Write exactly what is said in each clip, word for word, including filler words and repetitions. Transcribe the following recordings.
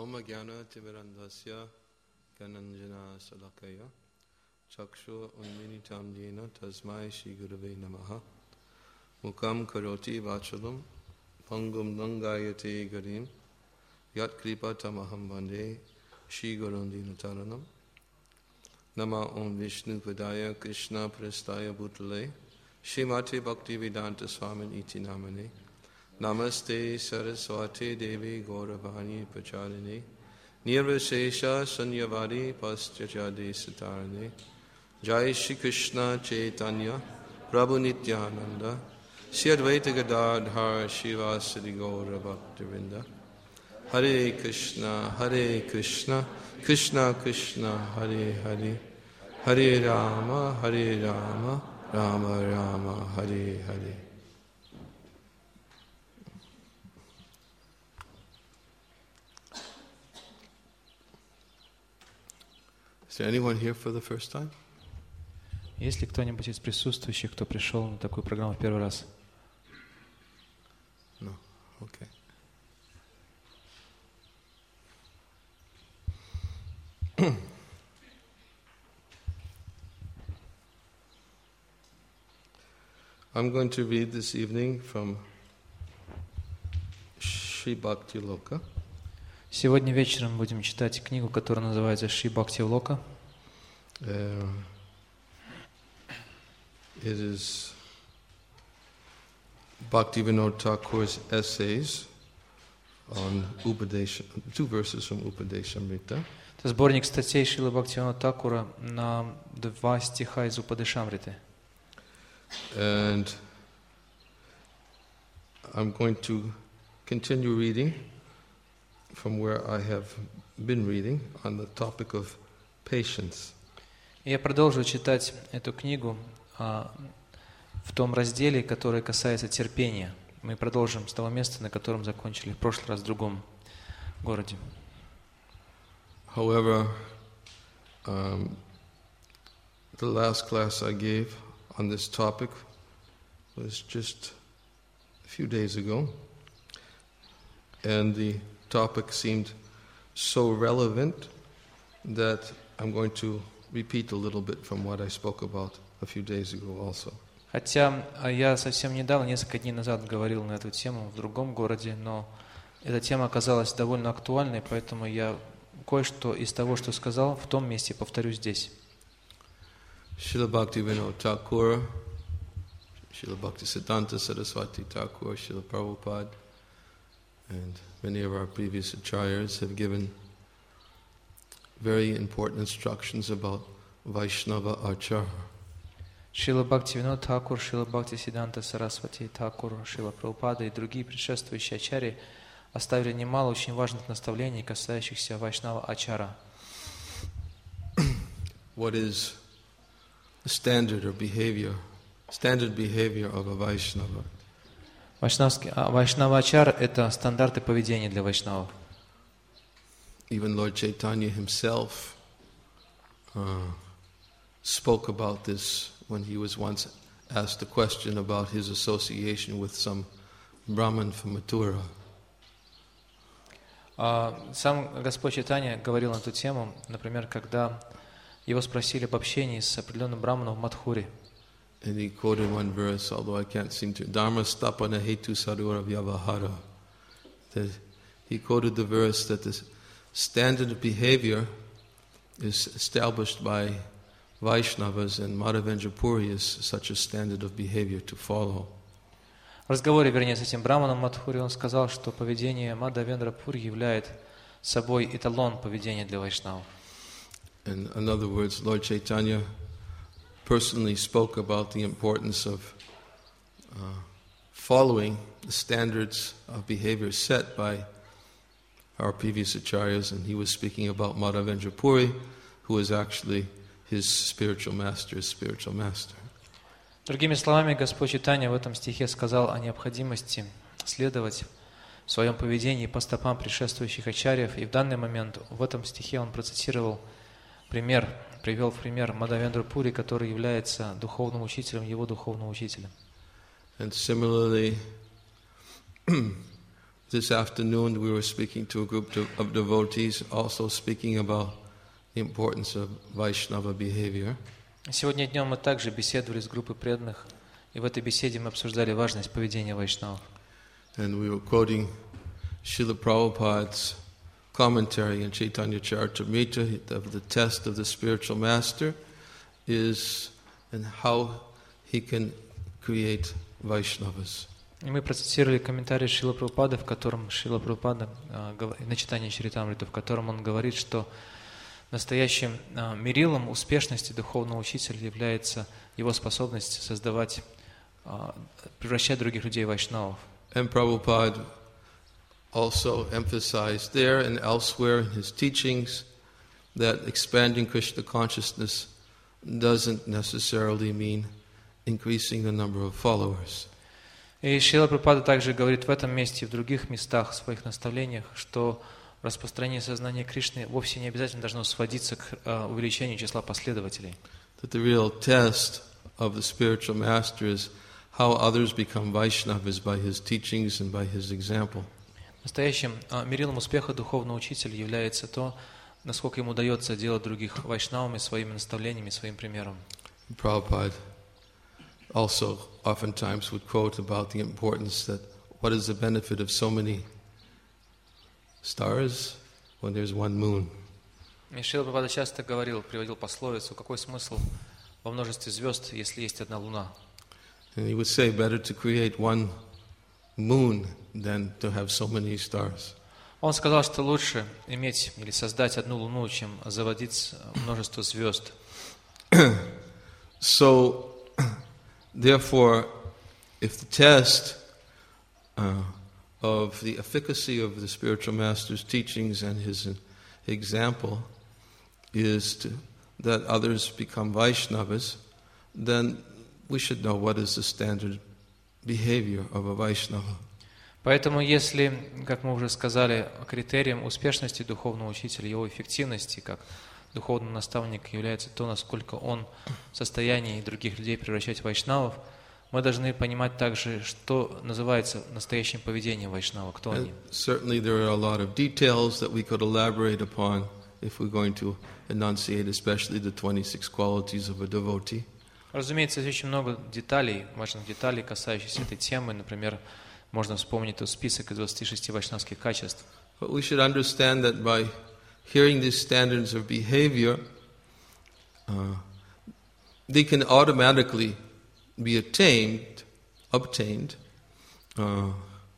Oma Gyana Timirandhasya Gananjana Salakaya Chakshu Unminitam Yena Tasmai Shri Gurave Namaha Mukam Karoti Vachalam Pangum Nangayate Garim Yat Kripa Tamaham Bande Shri Gurundina Taranam Nama Om Vishnu Padaya Krishna Prastaya Bhutale Shrimati Bhakti Vedanta Swamin Iti Namane Namaste Saraswati Devi Gauravani Pacharine Nirvashesha Sanyavadi Paschachadi Satarane Jai Shri Krishna Chaitanya Prabhu Nityananda Shri Advaita Gadadhar Shivasadi Gaura Bhaktivinda Hare Krishna Hare Krishna Krishna Krishna Hare Hare Hare Rama Hare Rama Rama Rama Hare Hare. Is there anyone here for the first time? Есть ли кто-нибудь из присутствующих, кто пришел на такую программу в первый раз? No. Okay. I'm going to read this evening from Shri Bhakti Loka. Сегодня вечером будем читать книгу, которая называется Шри Бхакти Лока. Uh, it is Bhaktivinoda Thakur's essays on Upadesha, two verses from Upadeshamrita. Это сборник статей Шрилы Бхактивинода Thakura на два стиха из Упадешамриты. And I'm going to continue reading from where I have been reading on the topic of patience. Я продолжу читать эту книгу а, в том разделе, который касается терпения. Мы продолжим с того места, на котором закончили в прошлый раз в другом городе. However, um, the last class I gave on this topic was just a few days ago, and the topic seemed so relevant that I'm going to repeat a little bit from what I spoke about a few days ago also. Хотя я совсем недавно, несколько дней назад говорил на эту тему в другом городе, но эта тема оказалась довольно актуальной, поэтому я кое-что из того, что сказал в том месте, повторю здесь. Srila Bhaktivinoda Thakur, Srila Bhaktisiddhanta Saraswati Thakur, Srila Prabhupada, and many of our previous acharyas have given very important instructions about Vaishnava Achara. Шрила Бхактивинода Thakura, Шрила Бхактисиддханта Сарасвати Thakura, Шрила Прабхупада и другие предшествующие ачарьи оставили немало очень важных наставлений, касающихся Вайшнава Ачара. What is the standard or behavior, standard behavior of a Vaishnava? Вайшнавский, а, Вайшнава Ачар – это стандарты поведения для вайшнавов. Even Lord Chaitanya himself uh, spoke about this when he was once asked a question about his association with some Brahman from Mathura. Сам Господь Чайтанья говорил на эту тему, например, когда его спросили об общении с определенным браманом в Мадхуре. And he quoted one verse, although I can't seem to. Dharma stapana hetu sarura vyavahara. That he quoted the verse that the standard of behavior is established by Vaishnavas, and Madhavendra Puri is such a standard of behavior to follow. В разговоре, вернее, с этим браманом в Мадхуре он сказал, что поведение Мадхавендра Пури является собой эталон поведения для вайшнавов. In other words, Lord Chaitanya personally spoke about the importance of uh, following the standards of behavior set by our previous acharyas, and he was speaking about Madhavendra Puri, who was actually his spiritual master, his spiritual master. Другими словами, Господь Чайтанья в этом стихе сказал о необходимости следовать в своем поведении по стопам предшествующих ачарьев, и в данный момент в этом стихе он процитировал пример, привел в пример Мадхавендру Пури, который является духовным учителем его духовного учителя. And similarly, this afternoon we were speaking to a group to, of devotees, also speaking about the importance of Vaishnava behavior. Сегодня днем мы также беседовали с группой преданных, и в этой беседе мы обсуждали важность поведения вайшнавов. And we were quoting Srila Prabhupada's commentary in Chaitanya Charitamrita of the test of the spiritual master is and how he can create Vaishnavas. И мы процитировали комментарий Шрила Прабхупады, в котором Шрила Прабхупада, на читании Чаритамриты, в котором он говорит, что настоящим мерилом успешности духовного учителя является его способность создавать, превращать других людей в вайшнавов. And Prabhupada also emphasized there and elsewhere in his teachings that expanding Krishna consciousness doesn't necessarily mean increasing the number of followers. И Шрила Прабхупада также говорит в этом месте и в других местах в своих наставлениях, что распространение сознания Кришны вовсе не обязательно должно сводиться к увеличению числа последователей. That the real test of the spiritual master is how others become Vaishnavas by his teachings and by his example. Настоящим мерилом успеха духовного учителя является то, насколько ему удается делать других вайшнавами своими наставлениями, своим примером. Prabhupada also oftentimes would quote about the importance that what is the benefit of so many stars when there's one moon. И Шрила Прабхупада часто говорил, приводил пословицу, какой смысл во множестве звезд, если есть одна луна. And he would say, better to create one moon than to have so many stars. Он сказал, что лучше иметь или создать одну луну, чем заводить множество звезд. So, therefore, if the test uh, of the efficacy of the spiritual master's teachings and his example is to, that others become Vaishnavas, then we should know what is the standard behavior of a Vaishnava. Поэтому, если, как мы уже сказали, критерием успешности духовного учителя, его эффективности как духовного наставника является то, насколько он в состоянии других людей превращать в вайшнавов, мы должны понимать также, что называется настоящим поведением вайшнава, кто они. Certainly there are a lot of details that we could elaborate upon if we're going to enunciate, especially the twenty-six qualities of a devotee. Разумеется, есть очень много деталей, важных деталей, касающихся этой темы. Например, можно вспомнить тот список из двадцати шести вайшнавских качеств. But we should understand that by hearing these standards of behavior, uh, they can automatically be attained, obtained, uh,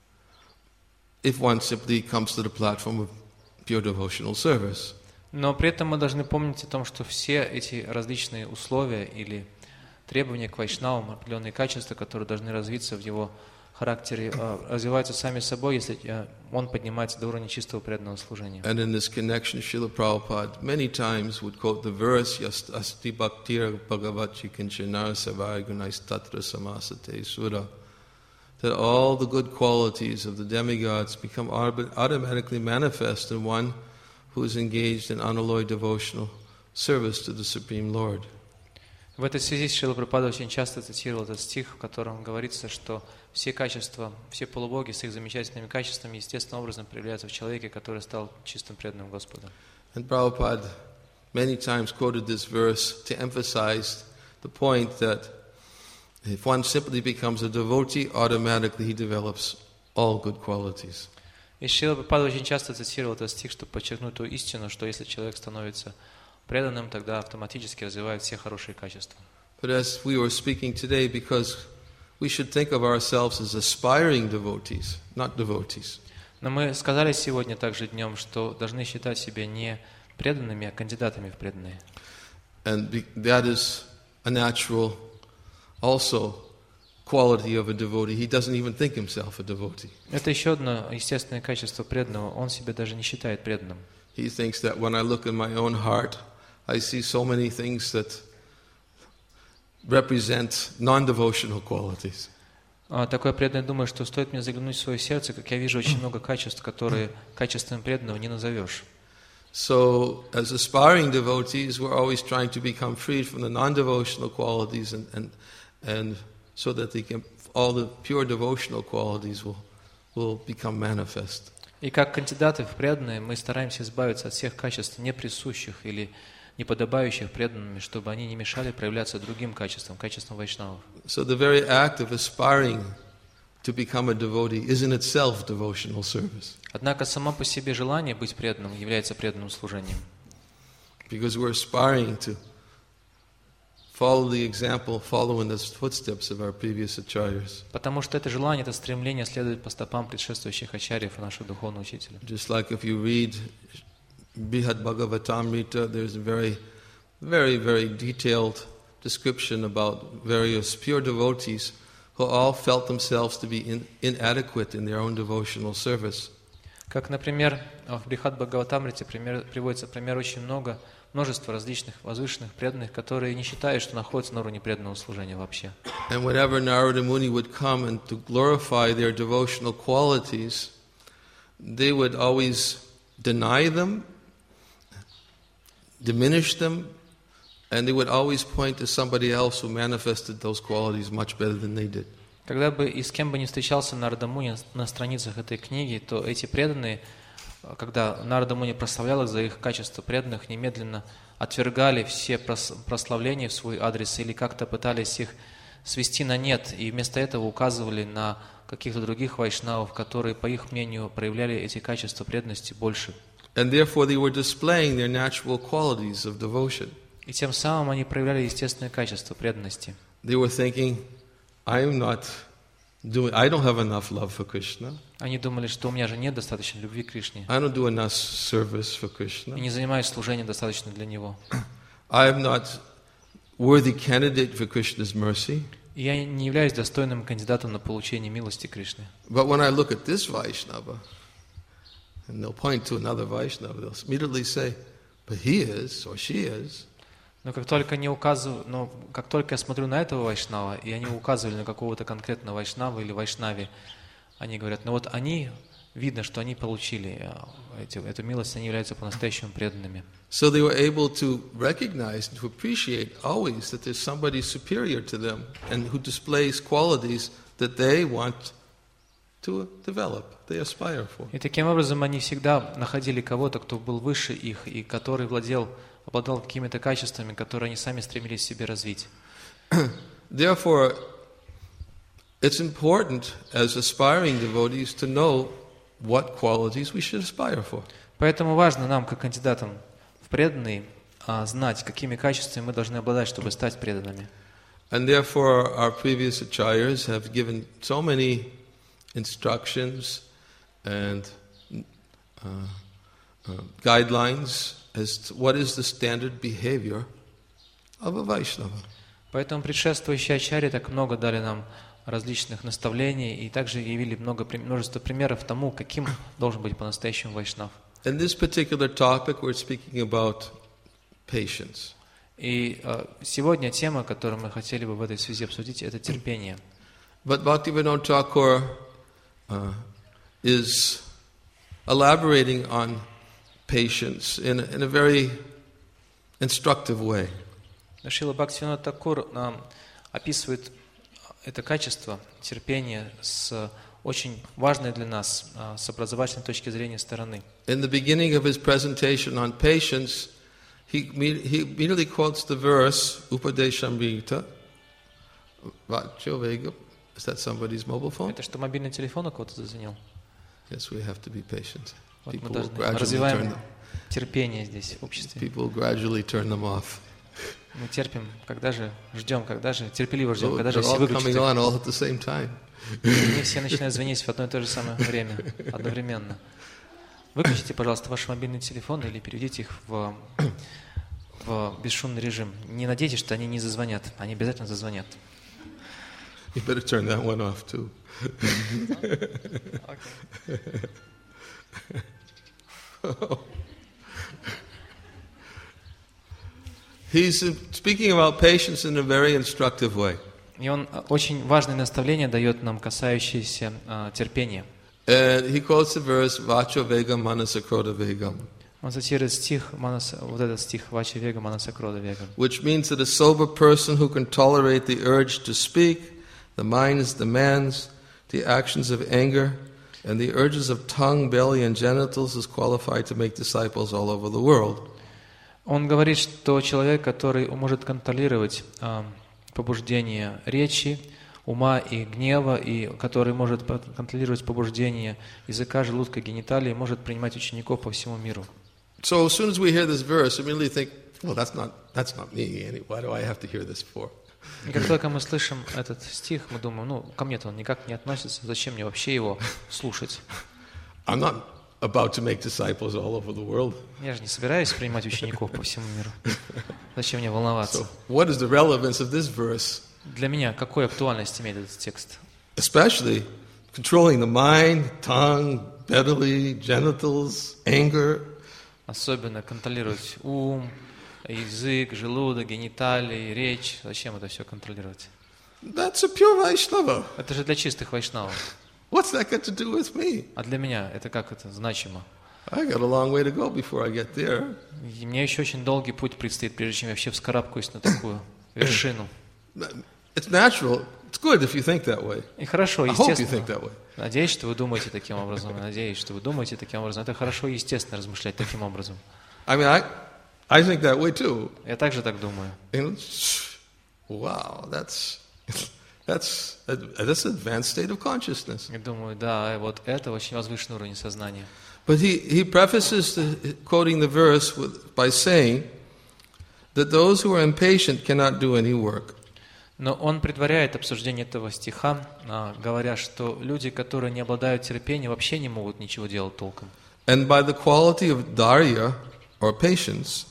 if one simply comes to the platform of pure devotional service. Но при этом мы должны помнить о том, что все эти различные условия или требования к вайшнавам, определенные качества, которые должны развиться в его характере, развиваются сами собой, если он поднимается до уровня чистого преданного служения. And in this connection, Srila Prabhupada many times would quote the verse, Yas asti bhaktir bhagavati kinchanar savai gunais tatra samasate sura, that all the good qualities of the demigods become automatically manifest in one who is engaged in unalloyed devotional service to the Supreme Lord. В этой связи Шрила Прабхупада очень часто цитировал этот стих, в котором говорится, что все качества, все полубоги с их замечательными качествами естественным образом проявляются в человеке, который стал чистым преданным Господу. And Prabhupada many times quoted this verse to emphasize the point that if one simply becomes a devotee, automatically he develops all good qualities. И Шрила Прабхупада очень часто цитировал этот стих, чтобы подчеркнуть ту истину, что если человек становится преданным, тогда автоматически развивает все хорошие качества. But as we were speaking today, because we should think of ourselves as aspiring devotees, not devotees. Но мы сказали сегодня также днем, что должны считать себя не преданными, а кандидатами в преданные. And that is a natural also quality of a devotee. He doesn't even think himself a devotee. Это еще одно естественное качество преданного. Он себя даже не считает преданным. He thinks that when I look in my own heart, I see so many things that represent non-devotional qualities. Такой преданный думает, что стоит мне заглянуть в свое сердце, как я вижу очень много качеств, которые качеством преданного не назовешь. So, as aspiring devotees, we're always trying to become freed from the non-devotional qualities, and and and so that they can all the pure devotional qualities will will become manifest. И как кандидаты в преданные мы стараемся избавиться от всех качеств, неприсущих или неподобающих преданными, чтобы они не мешали проявляться другим качествам, качествам вайшнавов. So the very act of aspiring to become a devotee is in itself devotional service. Однако само по себе желание быть преданным является преданным служением. Because we're aspiring to follow the example, follow in the footsteps of our previous acharyas. Потому что это желание, это стремление следовать по стопам предшествующих ачарьев и нашего духовного учителя. Just like if you read Brihad Bhagavatamrita, there's a very, very, very detailed description about various pure devotees who all felt themselves to be in, inadequate in their own devotional service. Как, например, в Брихад Бхагаватамрите приводится пример очень много, множество различных возвышенных преданных, которые не считают, что находятся на уровне преданного служения вообще. And whenever Narada Muni would come and to glorify their devotional qualities, they would always deny them, diminish them, and they would always point to somebody else who manifested those qualities much better than they did. Когда бы и с кем бы ни встречался Нарада Муни на страницах этой книги, то эти преданные, когда Нарада Муни прославлял их за их качество преданных, немедленно отвергали все прославления в свой адрес или как-то пытались их свести на нет, и вместо этого указывали на каких-то других вайшнавов, которые, по их мнению, проявляли эти качества преданности больше. And therefore they were displaying their natural qualities of devotion. И тем самым они проявляли естественные качества преданности. They were thinking, I'm not doing, I don't have enough love for Krishna. Они думали, что у меня же нет достаточно любви к Кришне. I don't do enough service for И Krishna. не занимаюсь служением достаточно для Него. I am not worthy candidate for Krishna's mercy. И я не являюсь достойным кандидатом на получение милости Кришны. But when I look at this Vaishnava, and they'll point to another Vaishnava, they'll immediately say, but he is, or she is. Но как только не указываю, но как только я смотрю на этого вайшнава, и они указывали на какого-то конкретного вайшнава или вайшнави, они говорят, ну вот они, видно, что они получили эти, эту милость, они являются по-настоящему преданными. So they were able to recognize and to appreciate always that there's somebody superior to them and who displays qualities that they want to develop, they aspire for. И таким образом они всегда находили кого-то, кто был выше их и который владел обладал какими-то качествами, которые они сами стремились себе развить. Therefore, it's important as aspiring devotees to know what qualities we should aspire for. Поэтому важно нам, как кандидатам в преданные, знать, какими качествами мы должны обладать, чтобы стать преданными. And therefore, our previous acharyas have given so many instructions and uh, uh, guidelines as to what is the standard behavior of a Vaishnava. Поэтому предшествующие ачарьи так много дали нам различных наставлений и также явили много, множество примеров тому, каким должен быть по-настоящему вайшнав. In this particular topic, we're speaking about patience. И uh, сегодня тема, которую мы хотели бы в этой связи обсудить, это терпение. But Bhaktivinoda Thakur uh, is elaborating on patience in, in a very instructive way. Шрила Бхактивинода Такур нам описывает это качество терпения с очень важной для нас с образовательной точки зрения стороны. In the beginning of his presentation on patience, he, he immediately quotes the verse Upadeshamrita. Is that somebody's mobile phone? Это что, мобильный телефон у кого-то зазвонил? Yes, we have to be patient. Вот мы People должны will gradually развиваем turn them, терпение здесь в обществе. people will gradually turn them off. Мы терпим, когда же, ждем, когда же, терпеливо ждем, So когда же they're все all выключат. coming on all at the same time. Они все начинают звонить в одно и то же самое время, одновременно. Выключите, пожалуйста, ваши мобильные телефоны или переведите их в, в бесшумный режим. Не надейтесь, что они не зазвонят. Они обязательно зазвонят. You better turn that one off too. He's speaking about patience in a very instructive way. И он очень важное наставление дает нам, касающееся uh, терпения. And he quotes the verse Vacho Vegam Manasa Krodha Vegam. Он цитирует стих, манаса, вот этот стих Вача Вега Манаса Крода Вега. Which means that a sober person who can tolerate the urge to speak, the mind's demands, the actions of anger, And the urges of tongue, belly, and genitals is qualified to make disciples all over the world. Он говорит, что человек, который может контролировать а, побуждение речи, ума и гнева, и который может контролировать побуждение языка, желудка, гениталий, может принимать учеников по всему миру. So as soon as we hear this verse, we immediately think, well, that's not that's not me, Andy. Why do I have to hear this for? И как только мы слышим этот стих, мы думаем, ну, ко мне-то он никак не относится, зачем мне вообще его слушать? I'm not about to make disciples all over the world. Я же не собираюсь принимать учеников по всему миру. Зачем мне волноваться? So what is the relevance of this verse? Для меня какую актуальность имеет этот текст? Especially controlling the mind, tongue, belly, genitals, anger. Особенно контролировать ум, язык, желудок, гениталии, речь. Зачем это все контролировать? That's a pure Vaishnava. Это же для чистых вайшнавов. What's that got to do with me? А для меня это как это значимо? I got a long way to go before I get there. И мне еще очень долгий путь предстоит, прежде чем я вообще вскарабкаюсь на такую вершину. It's natural. It's good if you think that way. И хорошо, I hope you think естественно. that way. Надеюсь, что вы думаете таким образом. Надеюсь, что вы думаете таким образом. Это хорошо и естественно размышлять таким образом. I mean, I, I think that way too. Я также так думаю. You know, wow, that's that's a, that's an advanced state of consciousness. Я думаю, да, вот это очень возвышенный уровень сознания. But he he prefaces the, quoting the verse with, by saying that those who are impatient cannot do any work. Но он предваряет обсуждение этого стиха, говоря, что люди, которые не обладают терпением, вообще не могут ничего делать толком. And by the quality of dharya, or patience,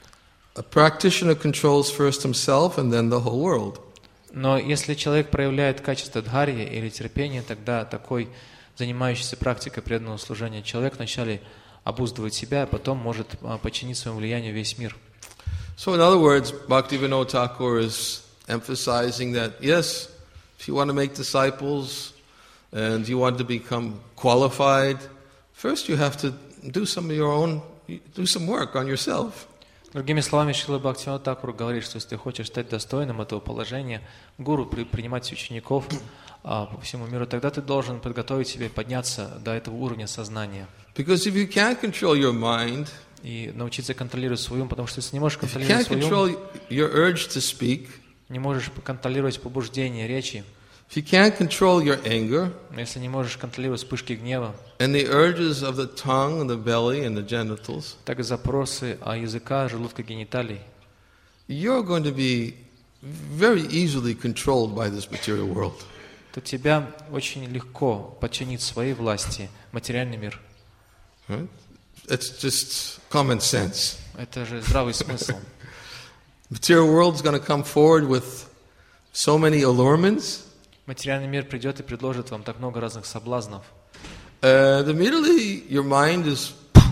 a practitioner controls first himself and then the whole world. Но если человек проявляет качество дхарьи или терпения, тогда такой занимающийся практикой преданного служения человек вначале обуздывает себя, а потом может подчинить своему влиянию весь мир. So in other words, Bhaktivinoda Thakur is emphasizing that, yes, if you want to make disciples and you want to become qualified, first you have to do some of your own, do some work on yourself. Другими словами, Шрила Бхактивинода Тхакур говорит, что если ты хочешь стать достойным этого положения, гуру, при, принимать учеников а, по всему миру, тогда ты должен подготовить себя и подняться до этого уровня сознания. Because if you can't control your mind, и научиться контролировать свой ум, потому что если не можешь if you контролировать can't свой ум, control your urge to speak, не можешь контролировать побуждение речи, if you can't control your anger, если не можешь контролировать вспышки гнева, and the urges of the tongue and the belly and the genitals, так и запросы о языка, желудка, гениталий, you're going to be very easily controlled by this material world. то тебя очень легко подчинить своей власти материальный мир. Right? It's just common sense. Это же здравый смысл. Material world is going to come forward with so many allurements. Материальный мир придет и предложит вам так много разных соблазнов. Uh, immediately your mind is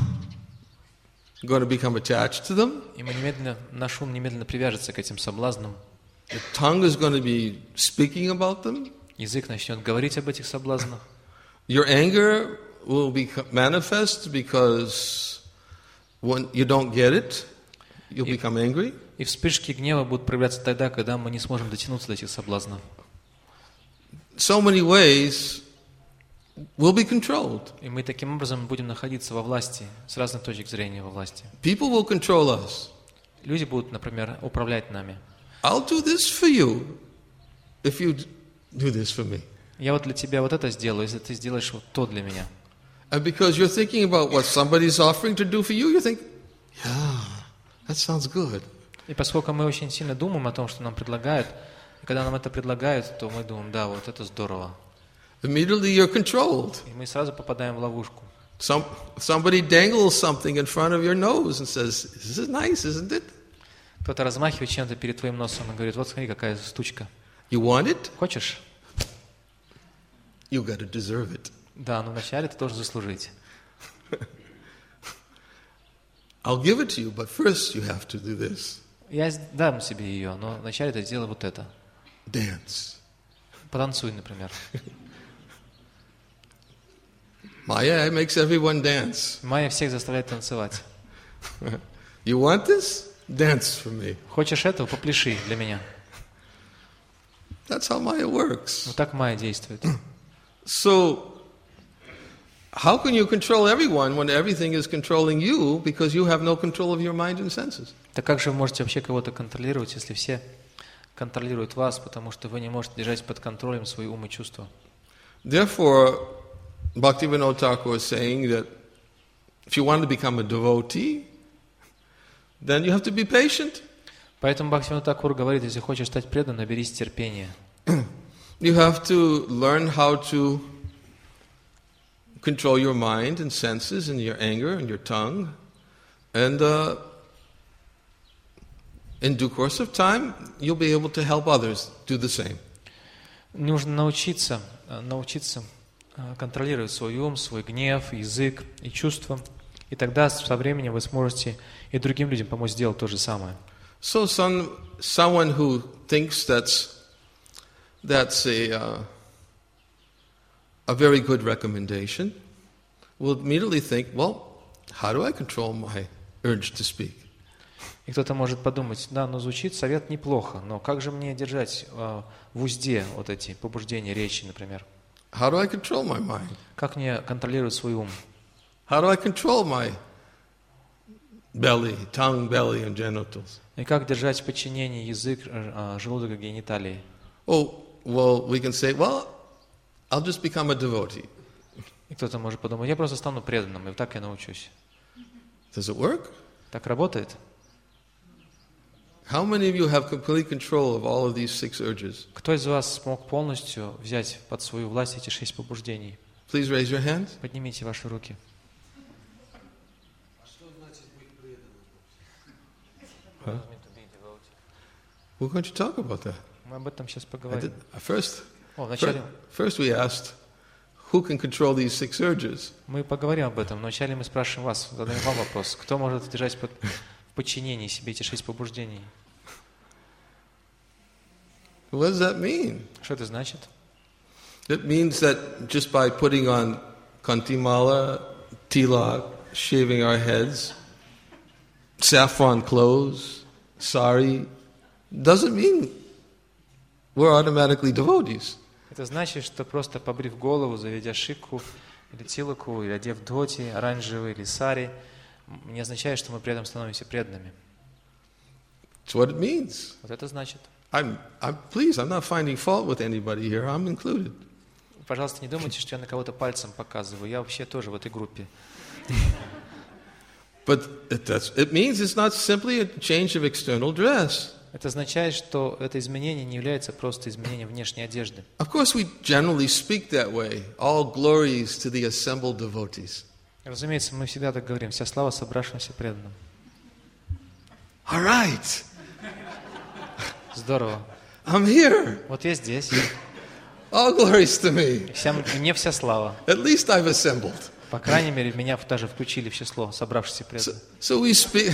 going to become attached to them. И мы немедленно, наш ум немедленно привяжется к этим соблазнам. The tongue is going to be speaking about them. Язык начнет говорить об этих соблазнах. Your anger will be manifest because when you don't get it, you'll И- become angry. И вспышки гнева будут проявляться тогда, когда мы не сможем дотянуться до этих соблазнов. So many ways will be controlled. И мы таким образом будем находиться во власти, с разных точек зрения во власти. People will control us. Люди будут, например, управлять нами. I'll do this for you if you do this for me. Я вот для тебя вот это сделаю, если ты сделаешь вот то для меня. And because you're thinking about what somebody's offering to do for you, you think, yeah, that sounds good. И поскольку мы очень сильно думаем о том, что нам предлагают, и когда нам это предлагают, то мы думаем, да, вот это здорово. Immediately you're controlled. И мы сразу попадаем в ловушку. Some, somebody dangles something in front of your nose and says, this is nice, isn't it? Кто-то размахивает чем-то перед твоим носом и говорит, вот смотри, какая штучка. You want it? Хочешь? You got to deserve it. Да, но вначале ты должен заслужить. I'll give it to you, but first you have to do this. Я дам себе ее, но вначале ты сделай вот это. Dance. Потанцуй, например. Maya makes everyone dance. Майя всех заставляет танцевать. You want this? Dance for me. Хочешь этого? Попляши для меня. That's how Maya works. Вот так Майя действует. So, how can you control everyone when everything is controlling you because you have no control of your mind and senses? Так как же вы можете вообще кого-то контролировать, если все контролируют вас, потому что вы не можете держать под контролем свои ум и чувства? Therefore, Bhaktivinoda Thakur is saying that if you want to become a devotee, then you have to be patient. Поэтому Бхактивинода Тхакур говорит, если хочешь стать преданным, наберись терпения. You have to learn how to control your mind and senses and your anger and your tongue. And uh, in due course of time, you'll be able to help others do the same. Нужно научиться, научиться контролировать свой ум, свой гнев, язык и чувства. И тогда со временем вы сможете и другим людям помочь сделать то же самое. So some, someone who thinks that's, that's a, uh, a very good recommendation will immediately think, well, how do I control my urge to speak? И кто-то может подумать, да, ну звучит совет неплохо, но как же мне держать э, в узде вот эти побуждения речи, например? How do I control my mind? Как мне контролировать свой ум? How do I control my belly, tongue, belly, and genitals? И как держать в подчинении язык, э, желудок и гениталии? Oh, well, we can say, well, I'll just become a devotee. И кто-то может подумать, я просто стану преданным, и так я научусь. Does it work? Так работает? How many of you have complete control of all of these six urges? Кто из вас смог полностью взять под свою власть эти шесть побуждений? Please raise your hands. Поднимите ваши руки. Huh? We're going to talk about that. Мы об этом сейчас I поговорим. did, first, О, вначале first we asked, who can control these six urges? мы поговорим об этом, но вначале мы спрашиваем вас, задаем вам вопрос, кто может держать под в подчинении себе эти шесть побуждений? What does that mean? Что это значит? It means that just by putting on kantimala, tilak, shaving our heads, saffron clothes, sari, doesn't mean we're automatically devotees. Это значит, что просто побрив голову, заведя шикку, или тилаку, или одев доти, оранжевый или сари, не означает, что мы при этом становимся преданными. That's what it means. Вот это значит. I'm, I'm pleased, I'm not finding fault with anybody here, I'm included. Пожалуйста, не думайте, что я на кого-то пальцем показываю. Я вообще тоже в этой группе. But it, that's, it means it's not simply a change of external dress. Это означает, что это изменение не является просто изменением внешней одежды. Of course, we generally speak that way. All glories to the assembled devotees. Разумеется, мы всегда так говорим. Вся слава собравшимся преданным. All right, Здорово. I'm here. Вот я здесь. All glories to me. Вся, мне вся слава. At least I've assembled. По крайней мере, меня даже включили в число собравшихся So, преданных. so we speak.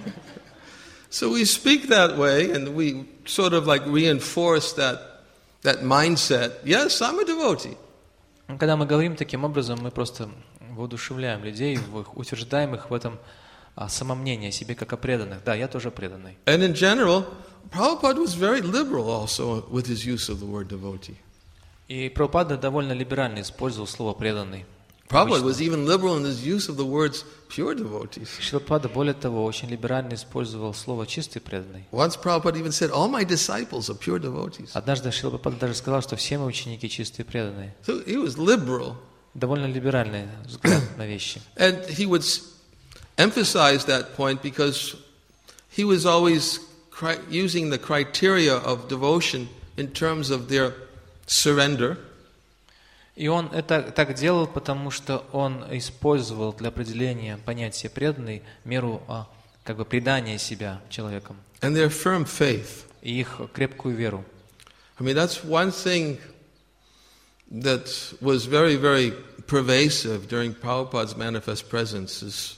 So we speak that way, and we sort of like reinforce that that mindset. Yes, I'm a devotee. Когда мы говорим таким образом, мы просто воодушевляем людей, утверждаем их в этом а, самомнении о себе как о преданных. Да, я тоже преданный. And in general, Prabhupada was very liberal also with his use of the word devotee. И Прабхупада довольно либерально использовал слово «преданный». Prabhupada was even liberal in his use of the words pure devotees. Шрила Прабхупада, более того, очень либерально использовал слово «чистый преданный». Once Prabhupada even said, all my disciples are pure devotees. Однажды Шрила Прабхупада даже сказал, что все мои ученики чистые преданные. So he was liberal. Довольно либеральный взгляд на вещи. And he would emphasize that point because he was always cri- using the criteria of devotion in terms of their surrender. И он это так делал, потому что он использовал для определения понятия преданный меру а, как бы предания себя человеком And their firm faith. и их крепкую веру. I mean, that's one thing that was very, very pervasive during Prabhupada's manifest presence is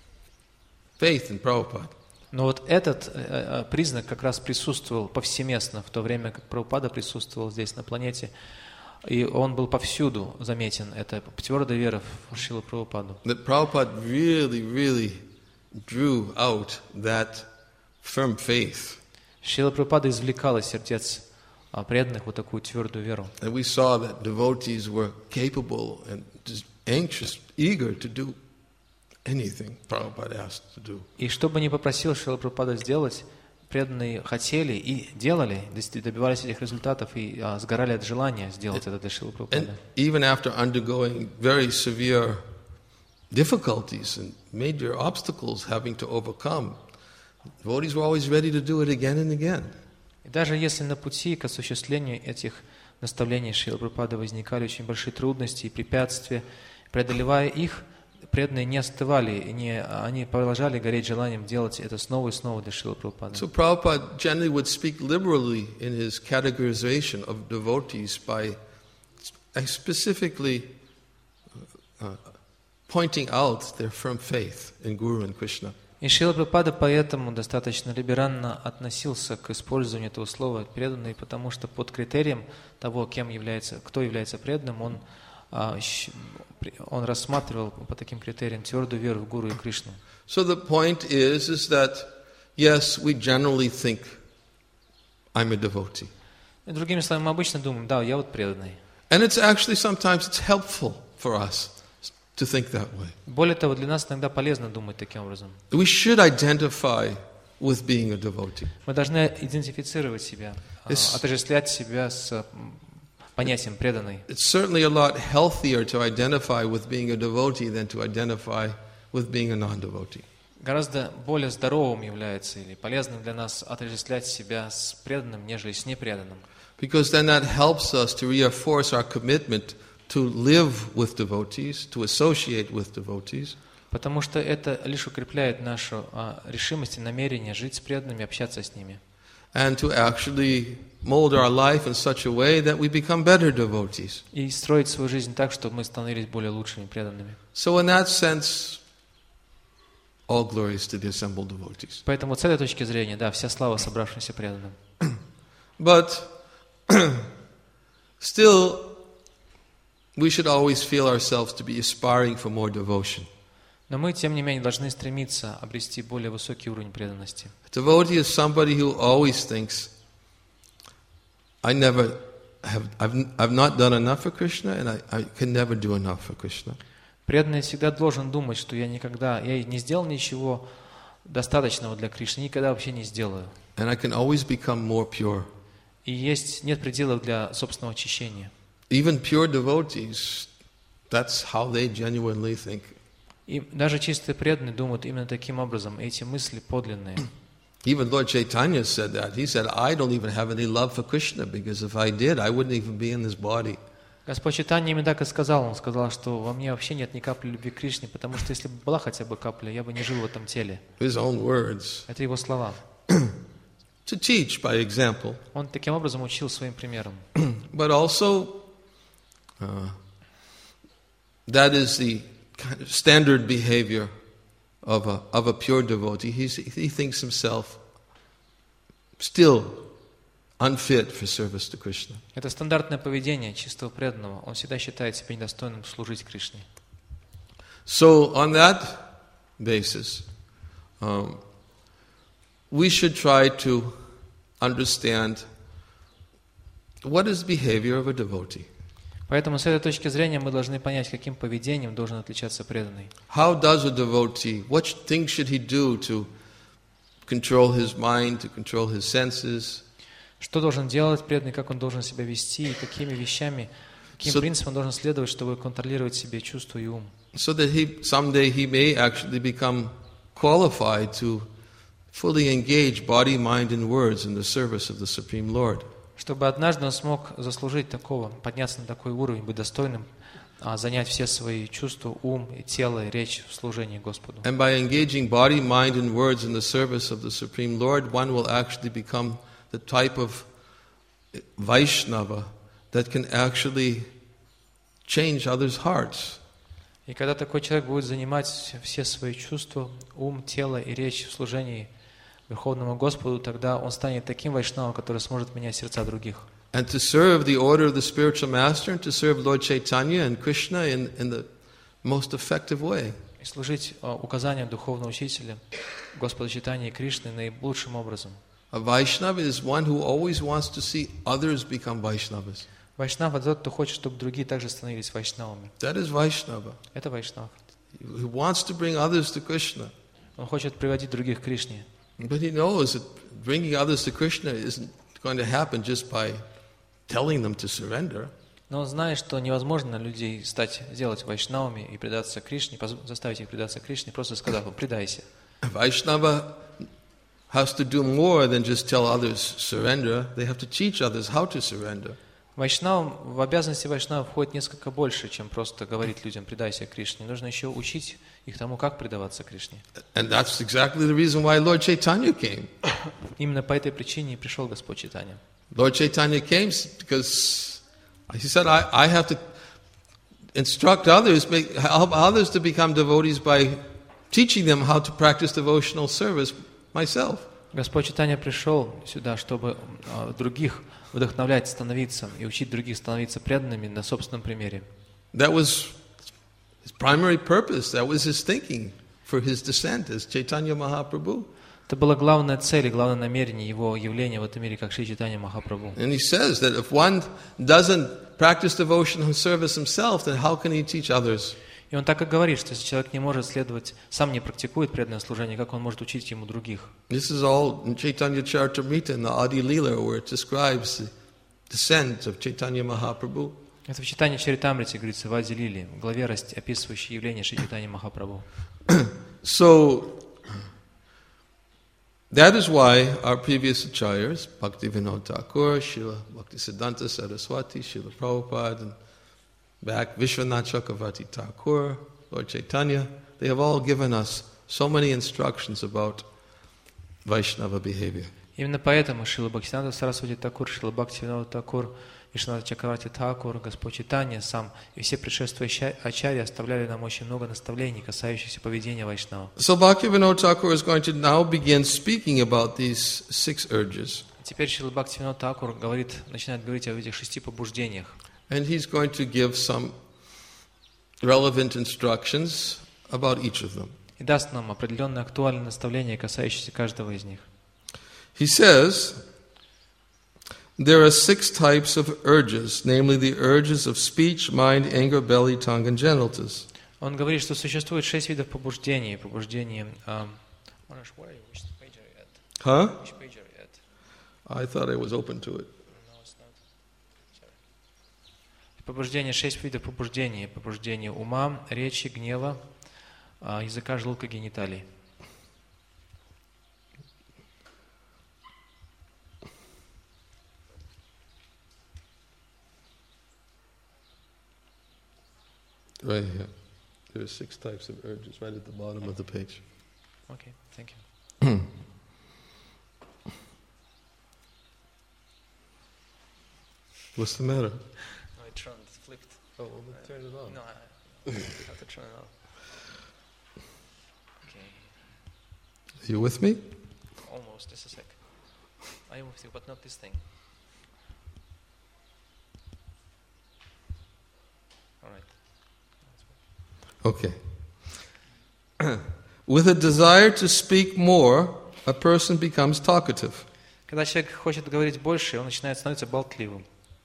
faith in Prabhupada. Но вот этот э, признак как раз присутствовал повсеместно в то время, как Прабхупада присутствовал здесь на планете. И он был повсюду заметен, это твердая вера в Шрилу Прабхупаду. That Prabhupada really, really drew out that firm faith. Шрила Прабхупада извлекал из сердец преданных вот такую твердую веру. And we saw that devotees were capable and just anxious, eager to do anything Prabhupada asked to do. И что бы ни попросил Шрила Прабхупада сделать, преданные хотели и делали, добивались этих результатов и а, сгорали от желания сделать это для Шрилы Прабхупады. And even after undergoing very severe difficulties and major obstacles having to overcome, devotees were always ready to do it again and again. И даже если на пути к осуществлению этих наставлений Шрилы Прабхупады возникали очень большие трудности и препятствия, преодолевая их, преданные не остывали, не, они продолжали гореть желанием делать это снова и снова для Шрилы Прабхупады. So Prabhupada generally would speak liberally in his categorization of devotees by specifically uh, pointing out their firm faith in Guru and Krishna. И Шрила Прабхупада поэтому достаточно либерально относился к использованию этого слова «преданный», потому что под критерием того, кем является, кто является преданным, он он рассматривал по таким критериям твердую веру в Гуру и Кришну. So the point is, is that yes, we generally think I'm a devotee. И другими словами, мы обычно думаем, да, я вот преданный. And it's actually sometimes it's helpful for us to think that way. Более того, для нас иногда полезно думать таким образом. We should identify with being a devotee. Мы должны идентифицировать себя, It's, отождествлять себя с понятием преданный. It's certainly a lot healthier to identify with being a devotee than to identify with being a non-devotee. Гораздо более здоровым является или полезным для нас отождествлять себя с преданным, нежели с непреданным. Because then that helps us to reinforce our commitment to live with devotees, to associate with devotees. Потому что это лишь укрепляет нашу а, решимость и намерение жить с преданными, общаться с ними. And to actually mold our life in such a way that we become better devotees. И строить свою жизнь так, чтобы мы становились более лучшими преданными. So in that sense, all glories to the assembled devotees. Поэтому с этой точки зрения, да, вся слава собравшимся преданным. But still, we should always feel ourselves to be aspiring for more devotion. Но мы, тем не менее, должны стремиться обрести более высокий уровень преданности. A devotee is somebody who always thinks, I never have, I've, I've not done enough for Krishna, and I, I can never do enough for Krishna. Преданный всегда должен думать, что я никогда, я не сделал ничего достаточного для Кришны, никогда вообще не сделаю. And I can always become more pure. И есть, нет пределов для собственного очищения. Even pure devotees, that's how they genuinely think. И даже чистые преданные думают именно таким образом, эти мысли подлинные. Even Lord Chaitanya said that. He said, I don't even have any love for Krishna, because if I did, I wouldn't even be in this body. Господь Чайтанья именно так и сказал. Он сказал, что во мне вообще нет ни капли любви к Кришне, потому что если бы была хотя бы капля, я бы не жил в этом теле. His own words. Это его слова. To teach by example. Он таким образом учил своим примером. But also, uh, that is the kind of standard behavior of a, of a pure devotee. He's, he thinks himself still unfit for service to Krishna. Это стандартное поведение чистого преданного. Он всегда считает себя недостойным служить Кришне. So on that basis, um, we should try to understand what is the behavior of a devotee. Поэтому с этой точки зрения мы должны понять, каким поведением должен отличаться преданный. How does a devotee, what things should he do to control his mind, to control his senses? Что должен делать преданный, как он должен себя вести, и какими вещами, каким So, принципам должен следовать, чтобы контролировать себе чувства и ум. So that he someday he may actually become qualified to fully engage body, mind, and words in the service of the Supreme Lord. Чтобы однажды он смог заслужить такого, подняться на такой уровень, быть достойным, занять все свои чувства, ум, и тело, и речь в служении Господу. And by engaging body, mind, and words in the service of the Supreme Lord, one will actually become the type of Vaishnava that can actually change others' hearts. И когда такой человек будет занимать все свои чувства, ум, тело и речь в служении Верховному Господу, тогда он станет таким вайшнавом, который сможет менять сердца других. And to serve the order of the spiritual master and to serve Lord Chaitanya and Krishna in, in the most effective way. И служить указаниям духовного учителя, Господа Чайтаньи и Кришны наилучшим образом. A Vaishnava is one who always wants to see others become Vaishnavas. Вайшнава — тот, кто хочет, чтобы другие также становились вайшнавами. That is Vaishnava. Это вайшнав. He wants to bring others to Krishna. Он хочет приводить других к Кришне. But he knows that bringing others to Krishna isn't going to happen just by telling them to surrender. Но он знает, что невозможно людей стать, сделать вайшнавами и предаться Кришне, поз- заставить их предаться Кришне, просто сказав им: предайся. Vaishnava has to do more than just tell others surrender. They have to teach others how to surrender. Вайшнавам, в обязанности вайшнава входит несколько больше, чем просто говорить людям: предайся Кришне. Нужно еще учить их тому, как предаваться Кришне. And that's exactly the reason why Lord Chaitanya came. Именно по этой причине и пришел Господь Чайтанья. Lord Chaitanya came because he said, I, I have to instruct others, make, help others to become devotees by teaching them how to practice devotional service myself. Господь Чайтанья пришел сюда, чтобы а, других вдохновлять, становиться и учить других становиться преданными на собственном примере. That was his primary purpose. That was his thinking for his descent as Chaitanya Mahaprabhu. Это была главная цель и главное намерение его явления в этом мире, как Шри Чайтанья Махапрабху. And he says that if one doesn't practice devotional service himself, then how can he teach others? И он так и говорит, что если человек не может следовать, сам не практикует преданное служение, как он может учить ему других? This is all in Chaitanya Charitamrita, in the Adi Leela, where it describes the descent of Chaitanya Mahaprabhu. Это в Чайтанья Чаритамрите говорится в Ади Лиле, в главе, описывающей явление Шри Чайтаньи Махапрабху. So, that is why our previous acharyas, Bhaktivinoda Thakur, Srila Bhaktisiddhanta Saraswati, Srila Prabhupada, and back Vishwanath Chakravarti Thakur, Lord Chaitanya, they have all given us so many instructions about Vaishnava behavior. Именно поэтому Шрила Бхактисиddhanta Сарасвати Тхакур, Шрила Бхактивинода Тхакур, Вишванат Чакраварти Тхакур, Господь Чайтанья сам и все предшествующие ачарьи оставляли нам очень много наставлений, касающихся поведения вайшнава. So Bhaktivinoda Thakur is going to now begin speaking about these six urges. Теперь Шрила Бхактивинода Тхакур говорит, начинает говорить об этих шести побуждениях. And he's going to give some relevant instructions about each of them. И даст нам определенные актуальные наставления, касающиеся каждого из них. He says, there are six types of urges, namely the urges of speech, mind, anger, belly, tongue, and genitals. Он говорит, что существует шесть видов побуждений. Побуждение... Huh? I thought I was open to it. Побуждение, шесть видов побуждений. Побуждение ума, речи, гнева, языка, желудка, гениталий. Right here. There are six types of urges right at the bottom of the page. Okay, thank you. What's the matter? No, it turned, flipped. Oh, well, turn it on. No, I have to turn it on. Okay, Are you with me? almost, just a sec. I am with you, but not this thing. All right. Okay. With a desire to speak more, a person becomes talkative. Когда человек хочет говорить больше, он начинает становиться болтливым.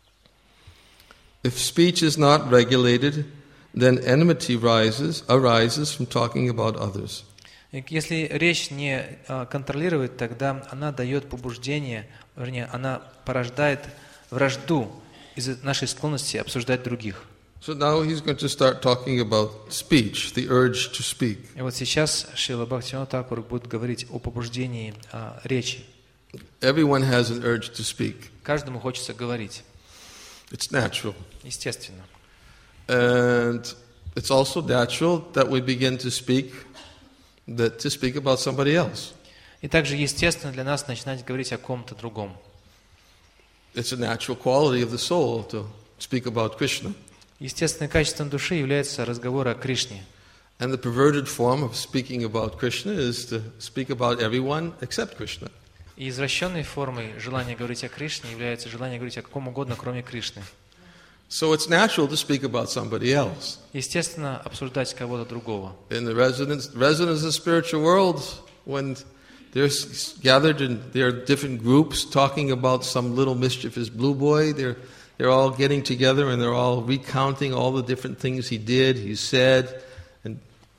If speech is not regulated, then enmity rises, arises from talking about others. И если речь не а, контролирует, тогда она дает побуждение, вернее, она порождает вражду из-за нашей склонности обсуждать других. So now he's going to start talking about speech, the urge to speak. И вот сейчас Шрила Бхактивинода Тхакур будет говорить о побуждении а, речи. Everyone has an urge to speak. Каждому хочется говорить, It's natural. естественно. And it's also natural that we begin to speak, that to speak about somebody else. И также естественно для нас начинать говорить о ком-то другом. It's a natural quality of the soul to speak about Krishna. Естественным качеством души является разговор о Кришне. And the perverted form of speaking about Krishna is to speak about everyone except Krishna. И извращенной формой желания говорить о Кришне является желание говорить о ком угодно, кроме Кришны. So it's natural to speak about somebody else. Естественно, обсуждать кого-то другого. In the residents, residents of the spiritual world, when they're gathered in their different groups talking about some little mischievous blue boy, they're they're all getting together and they're all recounting all the different things he did, he said. And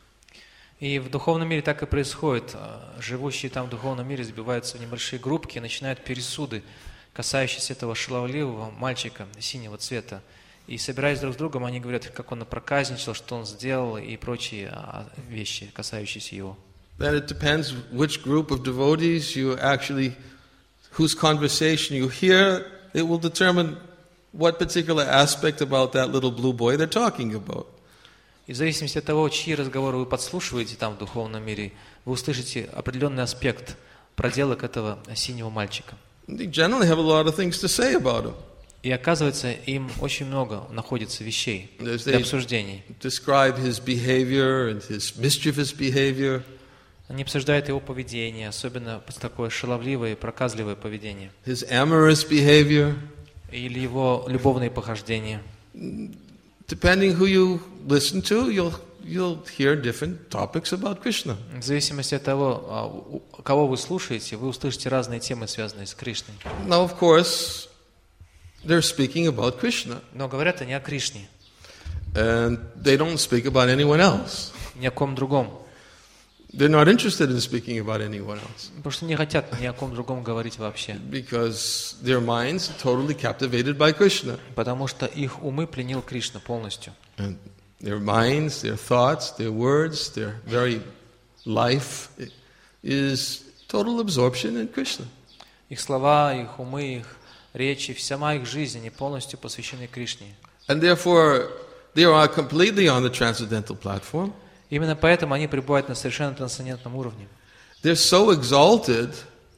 И в духовном мире так и происходит. Живущие там в духовном мире сбиваются в небольшие группки и начинают пересуды, касающиеся этого шаловливого мальчика синего цвета. И собираясь друг с другом, они говорят, как он проказничал, что он сделал и прочие вещи, касающиеся его. then it depends which group of devotees you actually, whose conversation you hear, it will determine what particular aspect about that little blue boy they're talking about. И в зависимости от того, чьи разговоры вы подслушиваете там в духовном мире, вы услышите определенный аспект проделок этого синего мальчика. They generally have a lot of things to say about him. И оказывается, им очень много находится вещей As для they обсуждений. describe his behavior and his mischievous behavior. Они обсуждают его поведение, особенно такое шаловливое и проказливое поведение. His amorous behavior. Или его любовные похождения. Depending who you listen to, you'll you'll hear different topics about Krishna. В зависимости от того, кого вы слушаете, вы услышите разные темы, связанные с Кришной. Now, of course, they're speaking about Krishna, Но говорят они о Кришне, and they don't speak about anyone else. ни о ком другом. They're not interested in speaking about anyone else Потому что не хотят ни о ком другом говорить вообще. because their minds are totally captivated by Krishna. Потому что их умы пленил Кришна полностью. And their minds, their thoughts, their words, their very life is total absorption in Krishna. Их слова, их умы, их речи, сама их жизнь, они полностью посвящены Кришне. And therefore, they are completely on the transcendental platform. Именно поэтому они пребывают на совершенно трансцендентном уровне. They're so exalted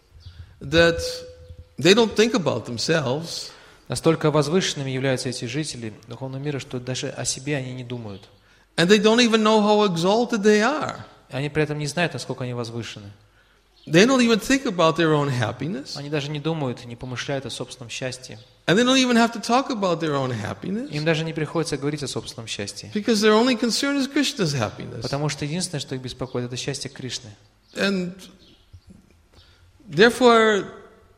that they don't think about themselves. Настолько возвышенными являются эти жители духовного мира, что даже о себе они не думают. And they don't even know how exalted they are. Они при этом не знают, насколько они возвышены. They don't even think about their own happiness. Они даже не думают, не помышляют о собственном счастье. And they don't even have to talk about their own happiness Им даже не приходится говорить о собственном счастье. because their only concern is Krishna's happiness. Потому что единственное, что их беспокоит, это счастье Кришны. And therefore,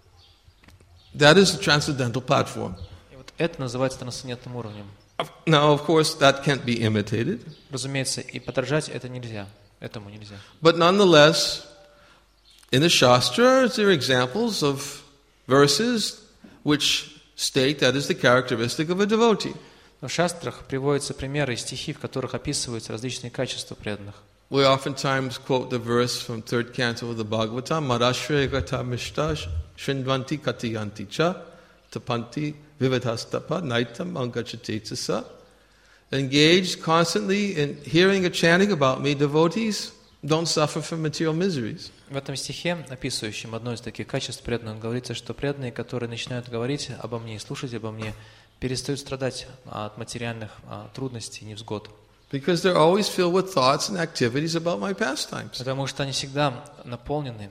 that is the transcendental platform. И вот это называется трансцендентным уровнем. Now, of course, that can't be imitated. Разумеется, и подражать это нельзя. Этому нельзя. But nonetheless, in the Shastra, there are examples of verses which state that is the characteristic of a devotee. Но в шастрах приводятся примеры и стихи, в которых описываются различные качества преданных. We oftentimes quote the verse from third canto of the Bhagavatam, Marashre gata mishta shrindvanti katiyanti cha tapanti vividhastapa naitam angachatetsasa. Engaged constantly in hearing or chanting about me, devotees don't suffer from material miseries. В этом стихе, описывающем одно из таких качеств преданных, говорится, что преданные, которые начинают говорить обо мне и слушать обо мне, перестают страдать от материальных трудностей и невзгод. Because they're always filled with thoughts and activities about my pastimes. Потому что они всегда наполнены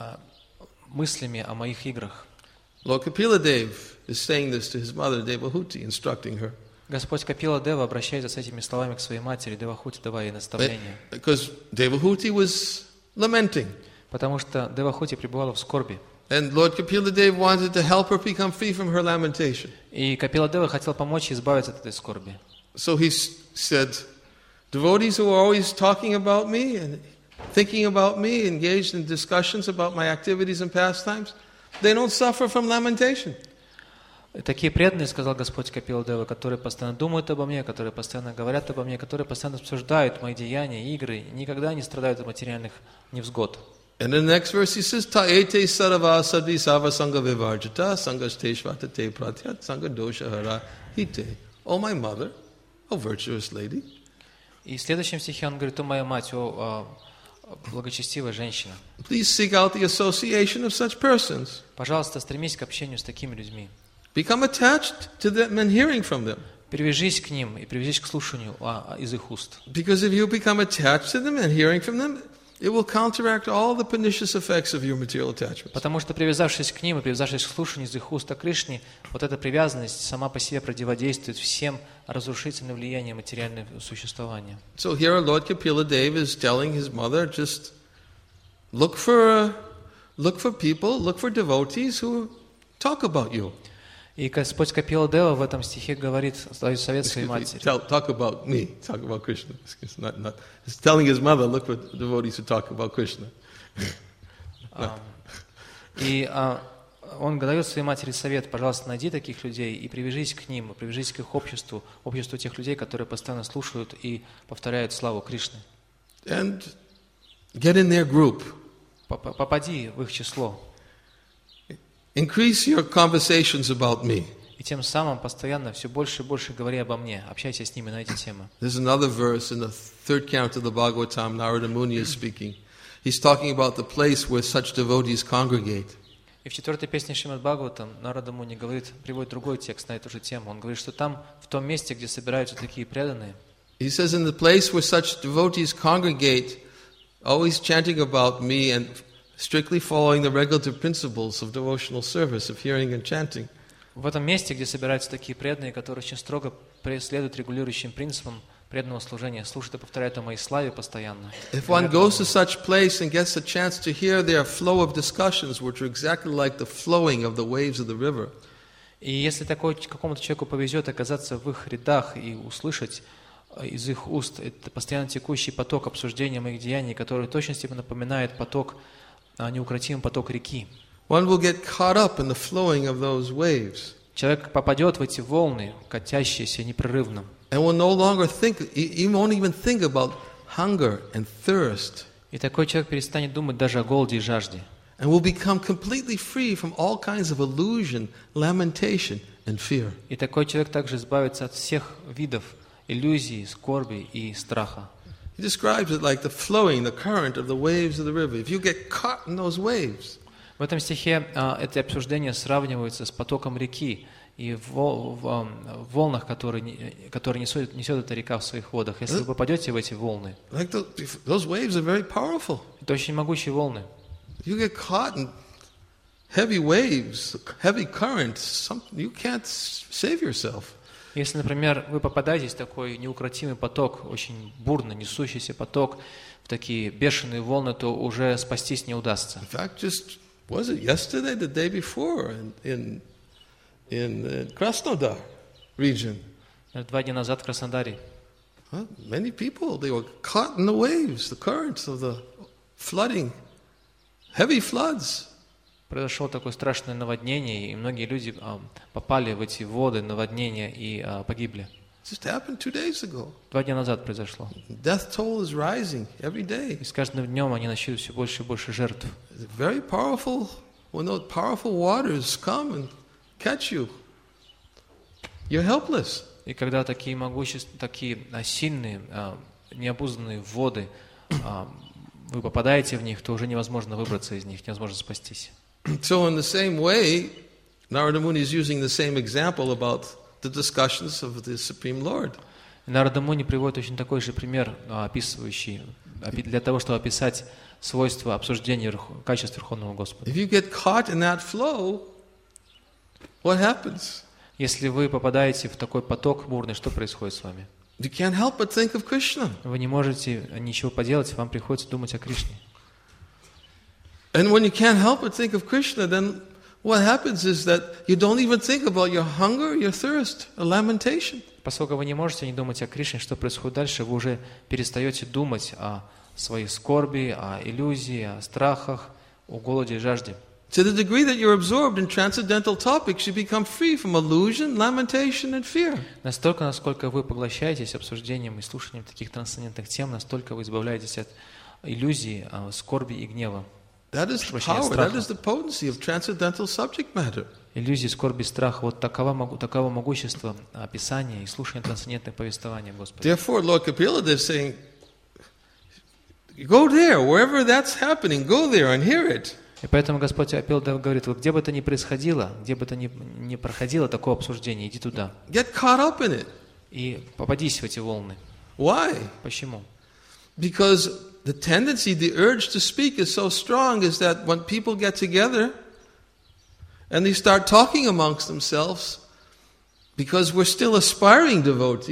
мыслями о моих играх. Lord Kapila Dev is saying this to his mother, Devahuti, instructing her. Господь Капила Дева обращается с этими словами к своей матери Девахути, давая ей наставления. Because Devahuti was lamenting. Потому что Девахути пребывала в скорби. And Lord Kapila Dev wanted to help her become free from her lamentation. И Капила Дева хотел помочь ей избавиться от этой скорби. So he said, devotees who are always talking about me and thinking about me, engaged in discussions about my activities and pastimes, they don't suffer from lamentation. Такие преданные, сказал Господь Капила Дева, которые постоянно думают обо мне, которые постоянно говорят обо мне, которые постоянно обсуждают мои деяния, игры, никогда не страдают от материальных невзгод. And in the next verse he says, Ta'ete sarava sadhi sava sangha vivarjita sangasteshvata te pratyat sangha dosha hara hite. Oh, my mother, a virtuous lady. И в следующем стихе он говорит: «О, моя мать, о, о благочестивая женщина, Please seek out the association of such persons. пожалуйста, стремись к общению с такими людьми. Become attached to them and hearing from them. Привяжись к ним и привяжись к слушанию а, из их уст. Because if you become attached to them and hearing from them, it will counteract all the pernicious effects of your material attachments. Потому что, привязавшись к ним и привязавшись к слушанию из их уст о Кришне, вот эта привязанность сама по себе противодействует всем разрушительным влияниям материального существования. So here Lord Kapila Dev is telling his mother, just look for, uh, look for people, look for devotees who talk about you. И Господь Капила Дева в этом стихе говорит, дает совет своей матери. Tell, talk about me, talk about Krishna. It's not, not, it's telling his mother, look what devotees who talk about Krishna. А, И а, он дает своей матери совет: пожалуйста, найди таких людей и привяжись к ним, привяжись к их обществу, обществу тех людей, которые постоянно слушают и повторяют славу Кришны. And get in their group. Попади в их число. Increase your conversations about me. И тем самым постоянно все больше и больше говори обо мне, общайся с ними на эти темы. There's another verse in the third count of the Bhagavatam, Narada Muni is speaking. He's talking about the place where such devotees congregate. И в четвертой песне Шримад Бхагаватам Нарада Муни говорит, приводит другой текст на эту же тему. Он говорит, что там, в том месте, где собираются такие преданные, He says, in the place where such devotees congregate, always chanting about me and strictly following the regulative principles of devotional service, of hearing and chanting. В этом месте, где собираются такие преданные, которые очень строго следуют регулирующим принципам преданного служения, слушают и повторяют о моей славе постоянно. If one goes to such place and gets a chance to hear their flow of discussions, which are exactly like the flowing of the waves of the river, И если такой, какому-то человеку повезет оказаться в их рядах и услышать из их уст это постоянно текущий поток обсуждения моих деяний, который в точности напоминает поток, неукротимый поток реки, one will get caught up in the flowing of those waves. человек попадет в эти волны, катящиеся непрерывно, And will no longer think, he won't even think about hunger and thirst. и такой человек перестанет думать даже о голоде и жажде. And will become completely free from all kinds of illusion, lamentation, and fear. И такой человек также избавится от всех видов иллюзий, скорби и страха. He describes it like the flowing, the current of the waves of the river. If you get caught in those waves, В этом стихе а, это обсуждение сравнивается с потоком реки и в, в, в волнах, которые, которые несет, несет эта река в своих водах. Если вы попадете в эти волны, like the, those waves are very powerful. это очень могучие волны. You get caught in heavy waves, heavy currents, some, you can't save yourself. Если, например, вы попадаетесь в такой неукротимый поток, очень бурно несущийся поток, в такие бешеные волны, то уже спастись не удастся. In fact, just was it yesterday, the day before, in in, in the Krasnodar region? Два дня назад в Краснодаре Well, many people, they were caught in the waves, the currents of the flooding, heavy floods. произошло такое страшное наводнение, и многие люди а, попали в эти воды, наводнения и а, погибли. It just happened two days ago. Два дня назад произошло. Death toll is rising every day. И с каждым днем они насчитывают все больше и больше жертв. It's very powerful when those powerful waters come and catch you. You're helpless. И когда такие могущественные, такие а, сильные, а, необузданные воды, а, вы попадаете в них, то уже невозможно выбраться из них, невозможно спастись. So in the same way, Narada Muni is using the same example about the discussions of the Supreme Lord. Нарада Муни приводит очень такой же пример, описывающий, для того, чтобы описать свойства обсуждения качеств Верховного Господа. If you get caught in that flow, what happens? Если вы попадаете в такой поток бурный, что происходит с вами? You can't help but think of Krishna. Вы не можете ничего поделать, вам приходится думать о Кришне. And when you can't help but think of Krishna, then what happens is that you don't even think about your hunger, your thirst, or lamentation. Поскольку вы не можете не думать о Кришне, что происходит дальше, вы уже перестаете думать о своей скорби, о иллюзии, о страхах, о голоде и жажде. To the degree that you're absorbed in transcendental topics, you become free from illusion, lamentation, and fear. Настолько, насколько вы поглощаетесь обсуждением и слушанием таких трансцендентных тем, настолько вы избавляетесь от иллюзий, скорби и гнева. That is the power, that is the potency of transcendental subject matter. Иллюзии, скорби, страх — вот такова, такого могущества описания и слушания трансцендентных повествований Господа. Therefore, Lord Kapila is saying, go there, wherever that's happening, go there and hear it. И поэтому Господь Капила говорит, вот где бы это ни происходило, где бы это ни, ни проходило такое обсуждение, иди туда. Get caught up in it. И попадись в эти волны. Why? Почему? Because the tendency, the urge to speak is so strong is that when people get together and they start talking amongst themselves, because we're still aspiring devotees,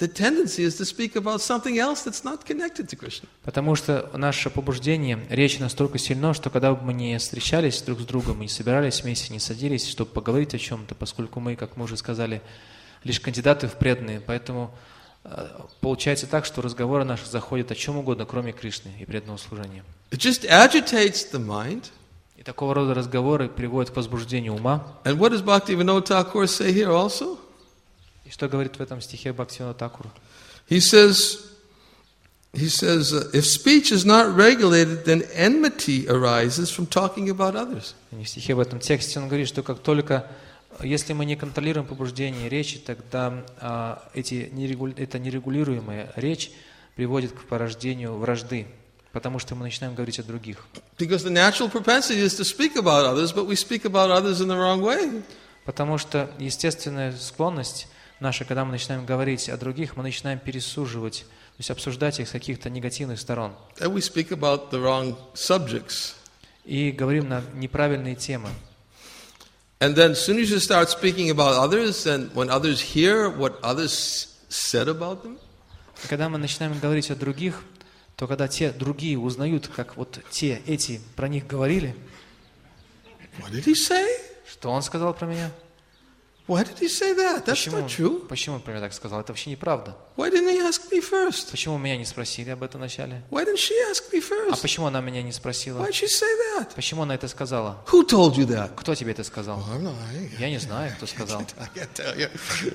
the tendency is to speak about something else that's not connected to Krishna. Потому что наше побуждение, речь настолько сильно, что когда бы мы не встречались друг с другом, мы не собирались вместе, не садились, чтобы поговорить о чем-то, поскольку мы, как мы уже сказали, лишь кандидаты в преданные, поэтому э, получается так, что разговоры наши заходят о чем угодно, кроме Кришны и преданного служения. It just agitates the mind. И такого рода разговоры приводят к возбуждению ума. And what does Bhaktivinoda Thakur say here also? И что говорит в этом стихе Бхактивинода Тхакур? He says, he says, uh, if speech is not regulated, then enmity arises from talking about others. И в стихе в этом тексте он говорит, что как только, если мы не контролируем побуждение речи, тогда а, эти нерегу, эта нерегулируемая речь приводит к порождению вражды, потому что мы начинаем говорить о других. Because the natural propensity is to speak about others, but we speak about others in the wrong way. Потому что естественная склонность наша, когда мы начинаем говорить о других, мы начинаем пересуживать, то есть обсуждать их с каких-то негативных сторон. And we speak about the wrong subjects. И говорим на неправильные темы. And then as soon as you start speaking about others, and when others hear what others said about them, И когда мы начинаем говорить о других, то когда те другие узнают, как вот те, эти про них говорили, what did he say? что он сказал про меня? Why did he say that? That's Почему, not true. почему он про меня так сказал? Это вообще неправда. Why didn't he ask me first? Почему меня не спросили об этом вначале? Why didn't she ask me А first? почему она меня не спросила? Why did she say that? Почему она это сказала? Who told you that? Кто тебе это сказал? Oh, I'm not, I, Я не знаю, кто сказал. I can't tell you.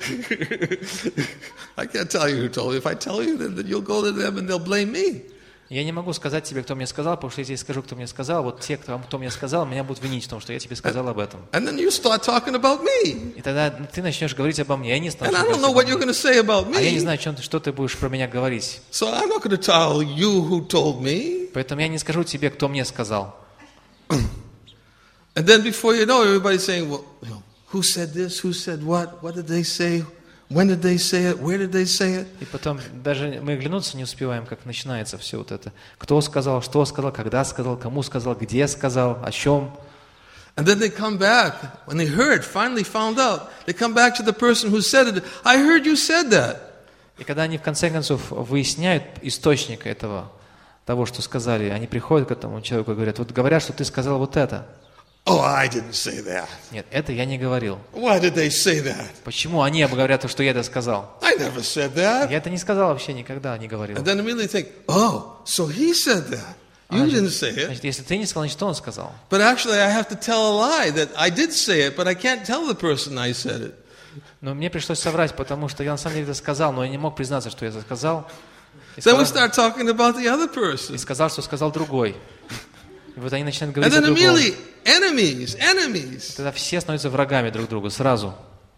I can't tell you who told you. If I tell you, then, then you'll go to them and they'll blame me. Я не могу сказать тебе, кто мне сказал, потому что если я скажу, кто мне сказал, вот те, кто, кто мне сказал, меня будут винить в том, что я тебе сказал об этом. And then you start talking about me. И тогда ты начнешь говорить обо мне, я не знаю, And I don't know what you're going to say about а я не me. знаю, чем, что ты будешь про меня говорить. So I'm not going to tell you who told me. Поэтому я не скажу тебе, кто мне сказал. And then before you know, everybody's saying, well, you know, who said this? Who said what? What did they say? When did they say it? Where did they say it? И потом даже мы оглянуться не успеваем, как начинается все вот это. Кто сказал, что сказал, когда сказал, кому сказал, где сказал, о чем. And then they come back, when they heard, finally found out, they come back to the person who said it. I heard you said that. И когда они в конце концов выясняют источник этого, того, что сказали, они приходят к этому человеку и говорят, вот говорят, что ты сказал вот это. Oh, I didn't say that. Нет, это я не говорил. Why did they say that? Почему они говорят, что я это сказал? I never said that. Я это не сказал вообще никогда, не говорил. And then immediately think, oh, so he said that. You didn't say it. Значит, если ты не сказал, значит, он сказал. But actually, I have to tell a lie that I did say it, but I can't tell the person I said it. Но мне пришлось соврать, потому что я на самом деле это сказал, но я не мог признаться, что я это сказал. И Then we сказал, start talking about the other и person. сказал, что сказал другой. И вот они начинают And говорить о then другом. immediately, enemies, enemies. Тогда все становятся врагами друг друга сразу.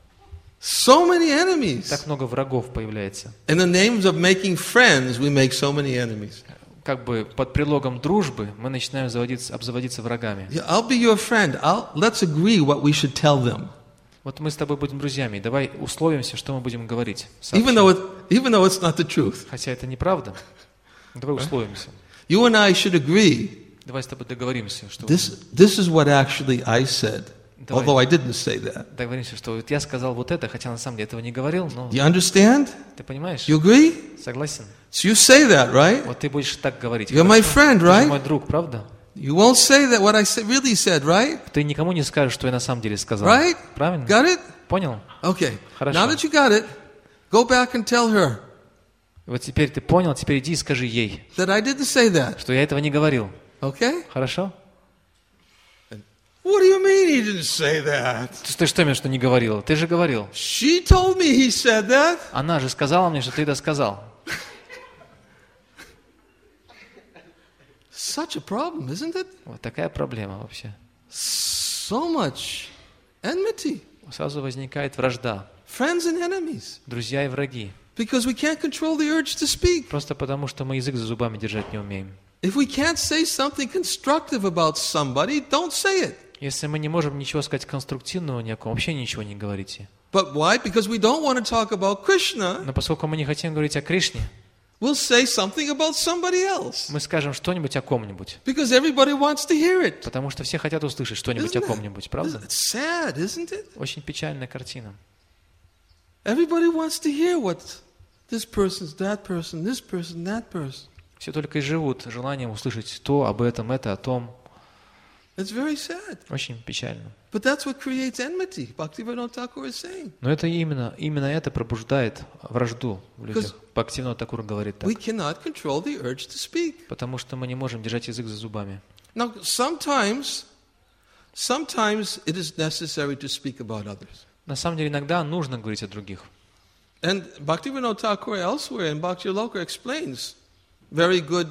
So many enemies. Так много врагов появляется. In the names of making friends, we make so many enemies. Как бы под предлогом дружбы мы начинаем заводиться, обзаводиться врагами. Yeah, I'll be your friend. I'll, let's agree what we should tell them. Вот мы с тобой будем друзьями, давай условимся, что мы будем говорить. Even though, it, even though it's not the truth. Хотя это неправда. Давай условимся. You and I should agree. Давай с тобой договоримся, что This, this is what actually I said, Давай. although I didn't say that. договоримся, что вот я сказал вот это, хотя на самом деле этого не говорил, но You understand? ты понимаешь? You agree? Согласен? So you say that, right? Вот ты будешь так говорить. You're my хорошо? friend, Ты же right? мой друг, правда? You won't say that what I sa- really said, right? Ты никому не скажешь, что я на самом деле сказал. Right? Правильно? Got it? Понял? Okay. Хорошо. Now that you got it, go back and tell her Вот теперь ты понял, теперь иди и скажи ей, that I didn't say that. что я этого не говорил. Okay? Хорошо? What do you mean he didn't say that? Ты, ты что имеешь, что не говорил? Ты же говорил. She told me he said that. Она же сказала мне, что ты это сказал. Such a problem, isn't it? Вот такая проблема вообще. So much enmity. Сразу возникает вражда. Friends and enemies. Друзья и враги. Because we can't control the urge to speak. Просто потому, что мы язык за зубами держать не умеем. If we can't say something constructive about somebody, don't say it. Если мы не можем ничего сказать конструктивного ни о ком, вообще ничего не говорите. But why? Because we don't want to talk about Krishna. Но поскольку мы не хотим говорить о Кришне, We'll say something about somebody else. мы скажем что-нибудь о ком-нибудь. Because everybody wants to hear it. Потому что все хотят услышать что-нибудь о Isn't it? ком-нибудь, правда? It's sad, isn't it? Очень печальная картина. Everybody wants to hear what This person's that person, this person, that person. Все только и живут желанием услышать то, об этом, это, о том. It's very sad. Очень печально. But that's what creates enmity, Bhaktivinoda Thakur is saying. Но это именно, именно это пробуждает вражду в людях. Бхактивинода Тхакур говорит так. We cannot control the urge to speak. Потому что мы не можем держать язык за зубами. Now, sometimes, sometimes it is necessary to speak about others. На самом деле иногда нужно говорить о других. And Bhaktivinoda Thakur elsewhere in Bhakti Loka explains very good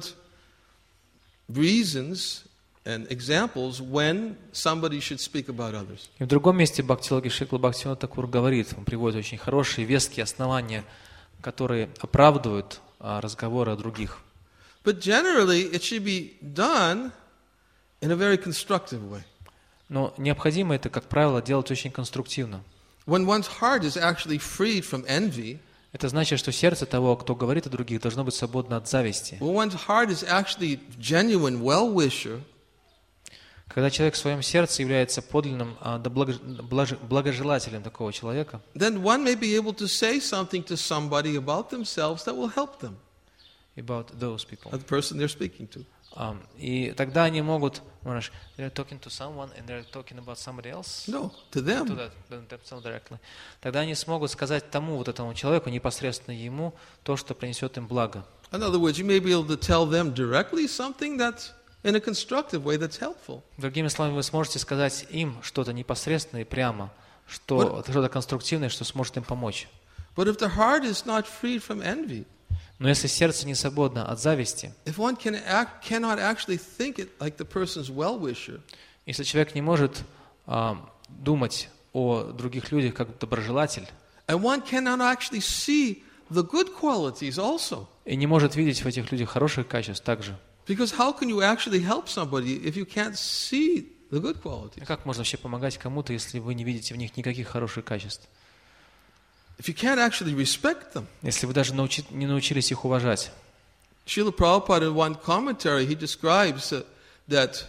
reasons and examples when somebody should speak about others. И в другом месте Бхакти-йоги Шрила Бхактивинода Тхакур говорит, он приводит очень хорошие, веские основания, которые оправдывают а, разговоры о других. But generally it should be done in a very constructive way. Но необходимо это, как правило, делать очень конструктивно. When one's heart is actually freed from envy, Это значит, что сердце того, кто говорит о других, должно быть свободно от зависти. when one's heart is actually genuine well-wisher, Когда человек в своем сердце является подлинным а, да благо- блаже- благожелателем такого человека, then one may be able to say something to somebody about themselves that will help them, about those people. or the person they're speaking to. А, и тогда они могут, знаешь, they're talking to someone and they're talking about somebody else. No, to To them. that, themselves directly. Тогда они смогут сказать тому вот этому человеку, непосредственно ему, то, что принесет им благо. In other words, you may be able to tell them directly something that's in a constructive way that's helpful. Другими словами, вы сможете сказать им что-то непосредственно и прямо, что, что-то конструктивное, что сможет им помочь. But if the heart is not freed from envy, Но если сердце не свободно от зависти, if one can act, cannot actually think it like the person's well-wisher, если человек не может а, думать о других людях как доброжелатель, and one cannot actually see the good qualities also, и не может видеть в этих людях хороших качеств также, because how can you actually help somebody if you can't see the good qualities? как можно вообще помогать кому-то, если вы не видите в них никаких хороших качеств? If you can't actually respect them. Если вы даже научи, не научились их уважать. Srila Prabhupada in one commentary, he describes uh, that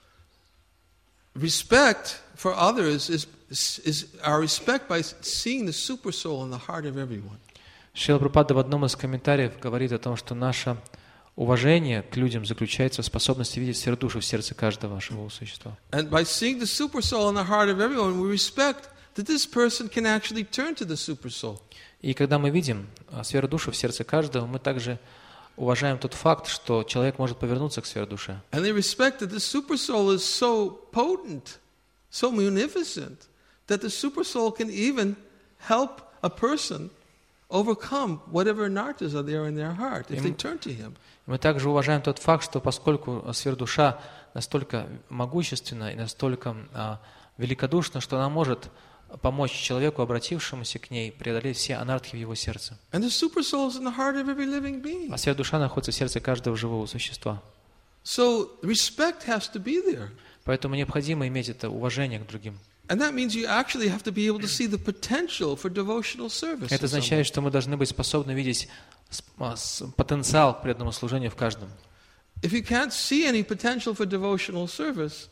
respect for others is, is our respect by seeing the super soul in the heart of everyone. Шрила Прабхупада в одном из комментариев говорит о том, что наше уважение к людям заключается в способности видеть сферу души в сердце каждого живого существа. And by seeing the super soul in the heart of everyone, we respect that this person can actually turn to the super soul. И когда мы видим а, сферу души в сердце каждого, мы также уважаем тот факт, что человек может повернуться к сфере души. And they respect that the super soul is so potent, so munificent, that the super soul can even help a person overcome whatever nartas are there in their heart if they turn to him. Мы также уважаем тот факт, что поскольку сфера душа настолько могущественна и настолько а, великодушна, что она может помочь человеку, обратившемуся к ней, преодолеть все анархии в его сердце. And the super soul is in the heart of every living being. А сфера душа находится в сердце каждого живого существа. So respect has to be there. Поэтому необходимо иметь это уважение к другим. And that means you actually have to be able to see the potential for devotional service. Это in someone. означает, что мы должны быть способны видеть с- а, с- потенциал к преданному служению в каждом. If you can't see any potential for devotional service,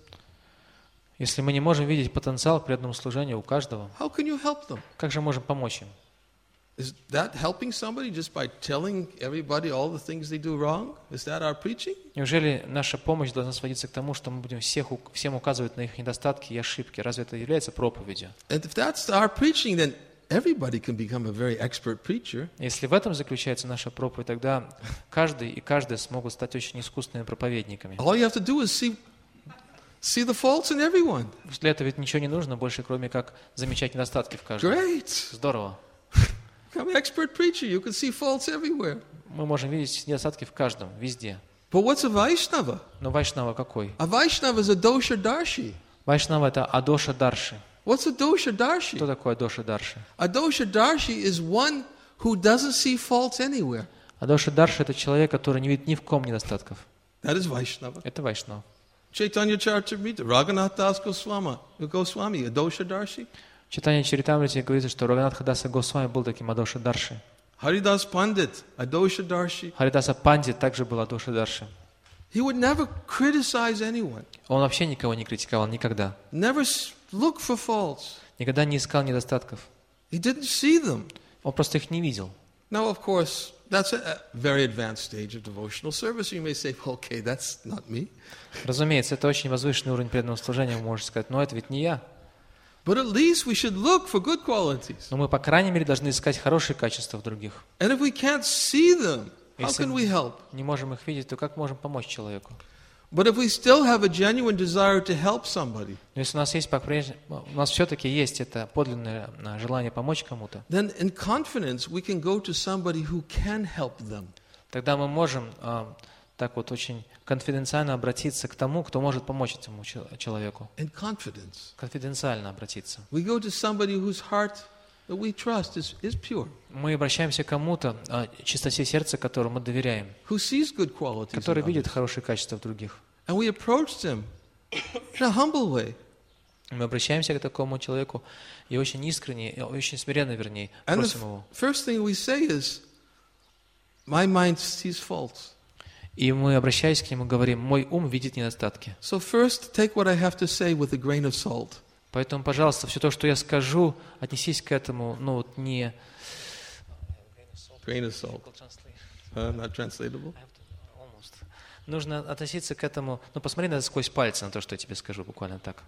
Если мы не можем видеть потенциал к преданному служению у каждого, how can you help them? как же можем помочь им? Is that helping somebody just by telling everybody all the things they do wrong? Is that our preaching? Неужели наша помощь должна сводиться к тому, что мы будем всех, у- всем указывать на их недостатки и ошибки? Разве это является проповедью? And if that's our preaching, then everybody can become a very expert preacher. Если в этом заключается наша проповедь, тогда каждый и каждая смогут стать очень искусными проповедниками. All you have to do is see, see the faults in everyone. Для этого ведь ничего не нужно больше, кроме как замечать недостатки в каждом. Great. Здорово. Become an expert preacher. You can see faults everywhere. Мы можем видеть недостатки в каждом, везде. But what's a Vaishnava? Но Вайшнава какой? A Vaishnava is a dosha darshi. Вайшнава — это Адоша Дарши. What's a dosha darshi? Кто такой Адоша Дарши? A dosha darshi is one who doesn't see faults anywhere. Адоша Дарши — это человек, который не видит ни в ком недостатков. That is Vaishnava. Это Вайшнав. Chaitanya Charitamrita, Raghunath Das Goswami, Goswami, a dosha darshi. В читании Чаритамрити говорится, что Рагунатха Даса Госвами был таким Адоша Дарши. Haridas Pandit, a dosha darshi. Харидаса Пандит также был Адоша Дарши. He would never criticize anyone, Он вообще никого не критиковал никогда. never s- look for faults. Никогда не искал недостатков. He didn't see them. Он просто их не видел. Now, of course, that's a very advanced stage of devotional service. You may say, okay, that's not me. Разумеется, это очень возвышенный уровень преданного служения, вы можете сказать, но это ведь не я. But at least we should look for good qualities. Но мы, по крайней мере, должны искать хорошие качества в других. And if we can't see them, how Если can we help? не можем их видеть, то как можем помочь человеку? But if we still have a genuine desire to help somebody, Но если у нас есть, по-прежнему, у нас все-таки есть это подлинное а, желание помочь кому-то, then in confidence we can go to somebody who can help them. тогда мы можем а, так вот очень конфиденциально обратиться к тому, кто может помочь этому чел- человеку. In confidence. Конфиденциально обратиться. We go to somebody whose heart that we trust is, is pure, Мы обращаемся к кому-то, а, чистоте сердца, которому мы доверяем, who sees good qualities in который видит others. хорошие качества в других. And we approach them in a humble way. Мы обращаемся к такому человеку и очень искренне, и очень смиренно, вернее, And the просим f- его. first thing we say is, my mind sees faults. И мы, обращаясь к нему, говорим, мой ум видит недостатки. So first, take what I have to say with a grain of salt. Поэтому, пожалуйста, все то, что я скажу, отнесись к этому, ну вот не... Grain of salt. Uh, not translatable. Нужно относиться к этому, ну посмотри на это сквозь пальцы, на то, что я тебе скажу, буквально так.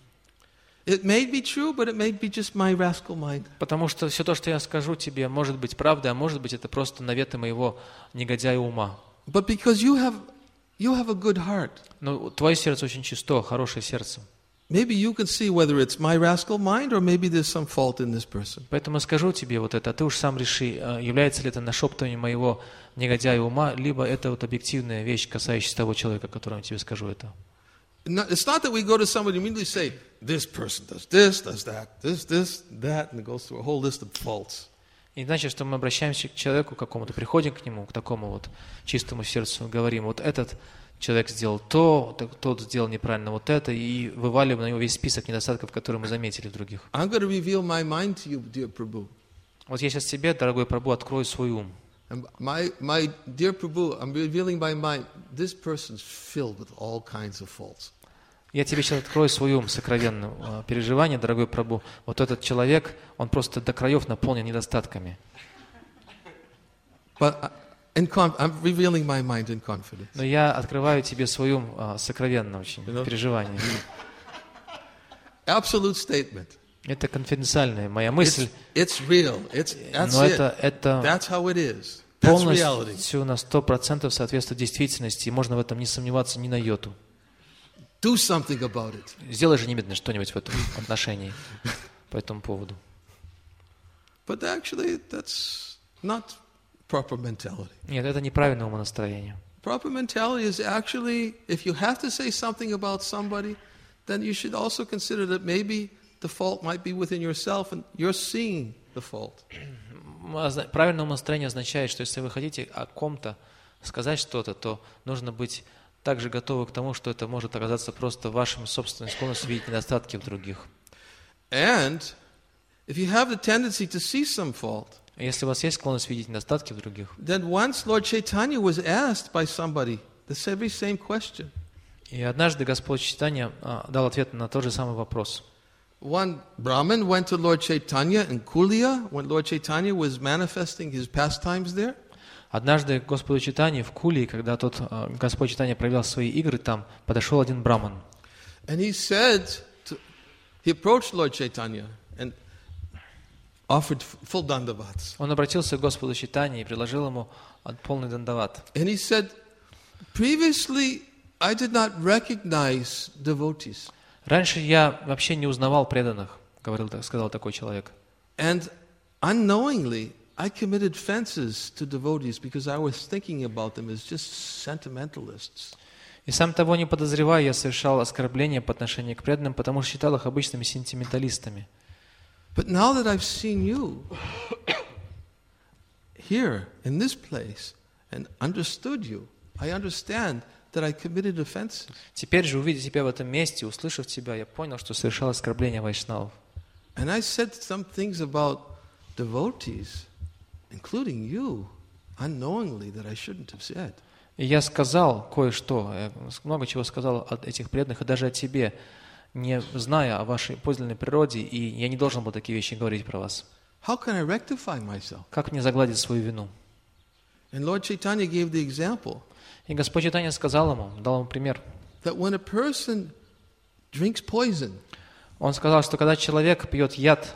It may be true, but it may be just my rascal mind. Потому что все то, что я скажу тебе, может быть правдой, а может быть это просто наветы моего негодяя ума. But because you have, you have a good heart, Но твое сердце очень чисто, хорошее сердце. maybe you can see whether it's my rascal mind or maybe there's some fault in this person. Поэтому я скажу тебе вот это, а ты уж сам реши, является ли это нашептыванием моего негодяя ума, либо это вот объективная вещь, касающаяся того человека, которому я тебе скажу это. No, it's not that we go to somebody and immediately say, this person does this, does that, this, this, that, and it goes through a whole list of faults. И значит, что мы обращаемся к человеку какому-то, приходим к нему, к такому вот чистому сердцу, говорим, вот этот человек сделал то, тот сделал неправильно вот это, и вываливаем на него весь список недостатков, которые мы заметили в других. I'm going to reveal my mind to you, dear Prabhu. Вот я сейчас тебе, дорогой Прабху, открою свой ум. And my, my dear Prabhu, I'm revealing my mind. This person's filled with all kinds of faults. Я тебе сейчас открою свой ум, сокровенное э, переживание, дорогой Прабху. Вот этот человек, он просто до краев наполнен недостатками. But I, in conf- I'm revealing my mind in confidence. Но я открываю тебе свой ум, э, сокровенное очень You know? переживание. Absolute statement. Это конфиденциальная моя It's, мысль, it's real. It's, that's но it. это, это That's how it is. That's reality. полностью на сто процентов соответствует действительности, и можно в этом не сомневаться ни на йоту. Do something about it. Сделай же немедленно что-нибудь в этом отношении, по этому поводу. But actually, that's not proper mentality. Нет, это неправильное умонастроение. Proper mentality is actually, if you have to say something about somebody, then you should also consider that maybe the fault might be within yourself and you're seeing the fault. Правильное умонастроение означает, что если вы хотите о ком-то сказать что-то, то нужно быть также готовы к тому, что это может оказаться просто вашим собственным склонностью видеть недостатки в других. And if you have the tendency to see some fault, Если у вас есть склонность видеть недостатки в других, then once Lord Chaitanya was asked by somebody this very same question. и однажды Господь Чайтанья а, дал ответ на тот же самый вопрос. One Brahmin went to Lord Chaitanya in Kulia when Lord Chaitanya was manifesting his pastimes there. Однажды к Господу Чайтанье в Кулии, когда тот а, Господь Чайтанья проявлял свои игры, там подошел один браман. And he said, to, he approached Lord Chaitanya and offered full dandavats. Он обратился к Господу Чайтанье и предложил ему а, полный дандават. And he said, previously I did not recognize devotees. Раньше я вообще не узнавал преданных, говорил, сказал такой человек. And unknowingly I committed offenses to devotees because I was thinking about them as just sentimentalists. И сам того не подозревая, я совершал оскорбления по отношению к преданным, потому что считал их обычными сентименталистами. But now that I've seen you here in this place and understood you, I understand that I committed offenses. Теперь же, увидев тебя в этом месте, услышав тебя, я понял, что совершал оскорбления вайшнавов. And I said some things about devotees, including you, unknowingly that I shouldn't have said. И я сказал кое-что, я много чего сказал от этих преданных, и даже о тебе, не зная о вашей подлинной природе, и я не должен был такие вещи говорить про вас. How can I rectify myself? Как мне загладить свою вину? And Lord Chaitanya gave the example И Господь Чайтанья сказал ему, дал ему пример. that when a person drinks poison, Он сказал, что когда человек пьет яд,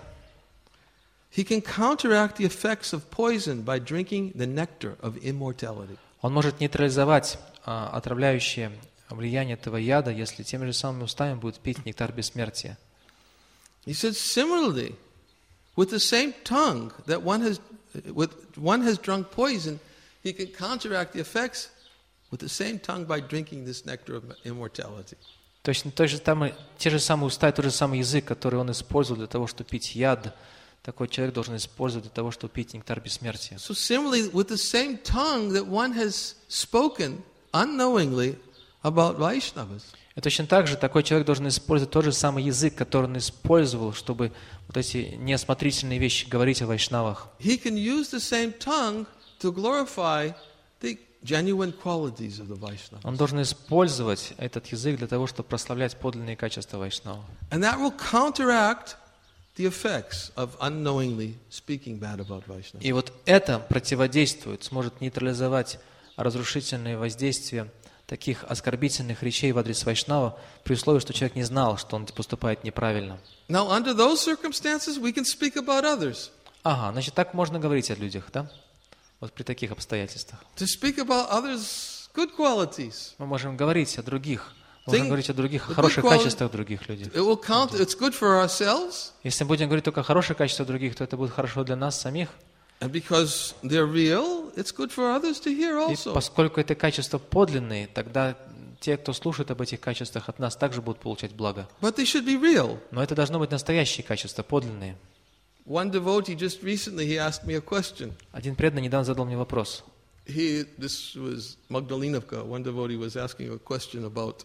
he can counteract the effects of poison by drinking the nectar of immortality. он может нейтрализовать а, отравляющее влияние этого яда, если теми же самыми устами будет пить нектар бессмертия. He said, similarly, with the same tongue that one has, with one has drunk poison, he can counteract the effects with the same tongue by drinking this nectar of immortality. Точно то же самое, те же самые уста и тот же самый язык, который он использовал для того, чтобы пить яд, такой человек должен использовать для того, чтобы пить нектар бессмертия. So similarly, with the same tongue that one has spoken unknowingly about Vaishnavas, И точно так же такой человек должен использовать тот же самый язык, который он использовал, чтобы вот эти неосмотрительные вещи говорить о вайшнавах. he can use the same tongue to glorify the genuine qualities of the Vaishnavas. Он должен использовать этот язык для того, чтобы прославлять подлинные качества вайшнава. And that will counteract the effects of unknowingly speaking bad about Vaishnavas. И вот это противодействует, сможет нейтрализовать разрушительные воздействия таких оскорбительных речей в адрес вайшнава, при условии, что человек не знал, что он поступает неправильно. Now, under those circumstances, we can speak about others. Ага, значит, так можно говорить о людях, да? Вот при таких обстоятельствах. To speak about others' good qualities. Мы можем говорить о других, можем Think говорить о других, о the хороших good quali- качествах других людей. It will count, it's good for ourselves, Если мы будем говорить только о хороших качествах других, то это будет хорошо для нас самих. and because they're real, it's good for others to hear И also. поскольку это качества подлинные, тогда те, кто слушает об этих качествах от нас, также будут получать благо. But they should be real. Но это должно быть настоящие качества, подлинные. One devotee just recently, he asked me a question. Один преданный недавно задал мне вопрос. He, this was Magdalenovka. One devotee was asking a question about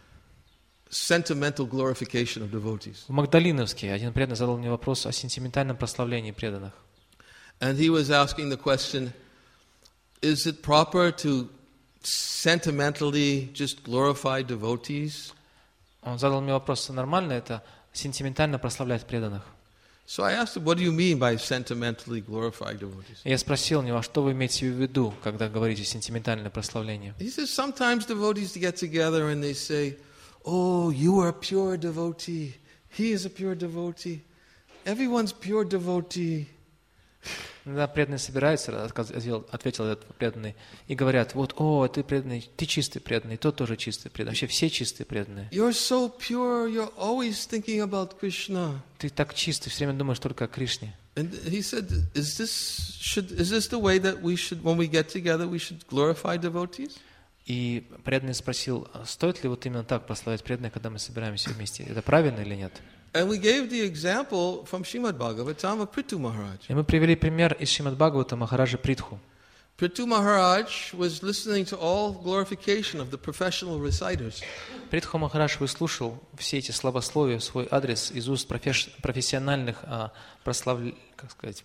sentimental glorification of devotees. В Магдалиновске один преданный задал мне вопрос о сентиментальном прославлении преданных. And he was asking the question, is it proper to sentimentally just glorify devotees? Он задал мне вопрос, нормально это сентиментально прославлять преданных? So I asked him, what do you mean by sentimentally glorify devotees? И я спросил у него, а что вы имеете в виду, когда говорите сентиментальное прославление? He says, sometimes devotees get together and they say, oh, you are a pure devotee. He is a pure devotee. Everyone's pure devotee. Когда преданные собираются, ответил, ответил этот преданный, и говорят, вот, о, ты преданный, ты чистый преданный, тот тоже чистый преданный, вообще все чистые преданные. You're so pure, you're always thinking about Krishna. Ты так чистый, все время думаешь только о Кришне. And he said, is this, should, is this the way that we should, when we get together, we should glorify devotees? И преданный спросил, стоит ли вот именно так прославлять преданных, когда мы собираемся вместе? Это правильно или нет? And we gave the example from Srimad Bhagavatam of Prithu Maharaj. И мы привели пример из Шримад Бхагавата Махараджа Притху. Prithu Maharaj was listening to all glorification of the professional reciters. Притху Махарадж выслушал все эти славословия в свой адрес из уст профеш... профессиональных а, прославл... как сказать,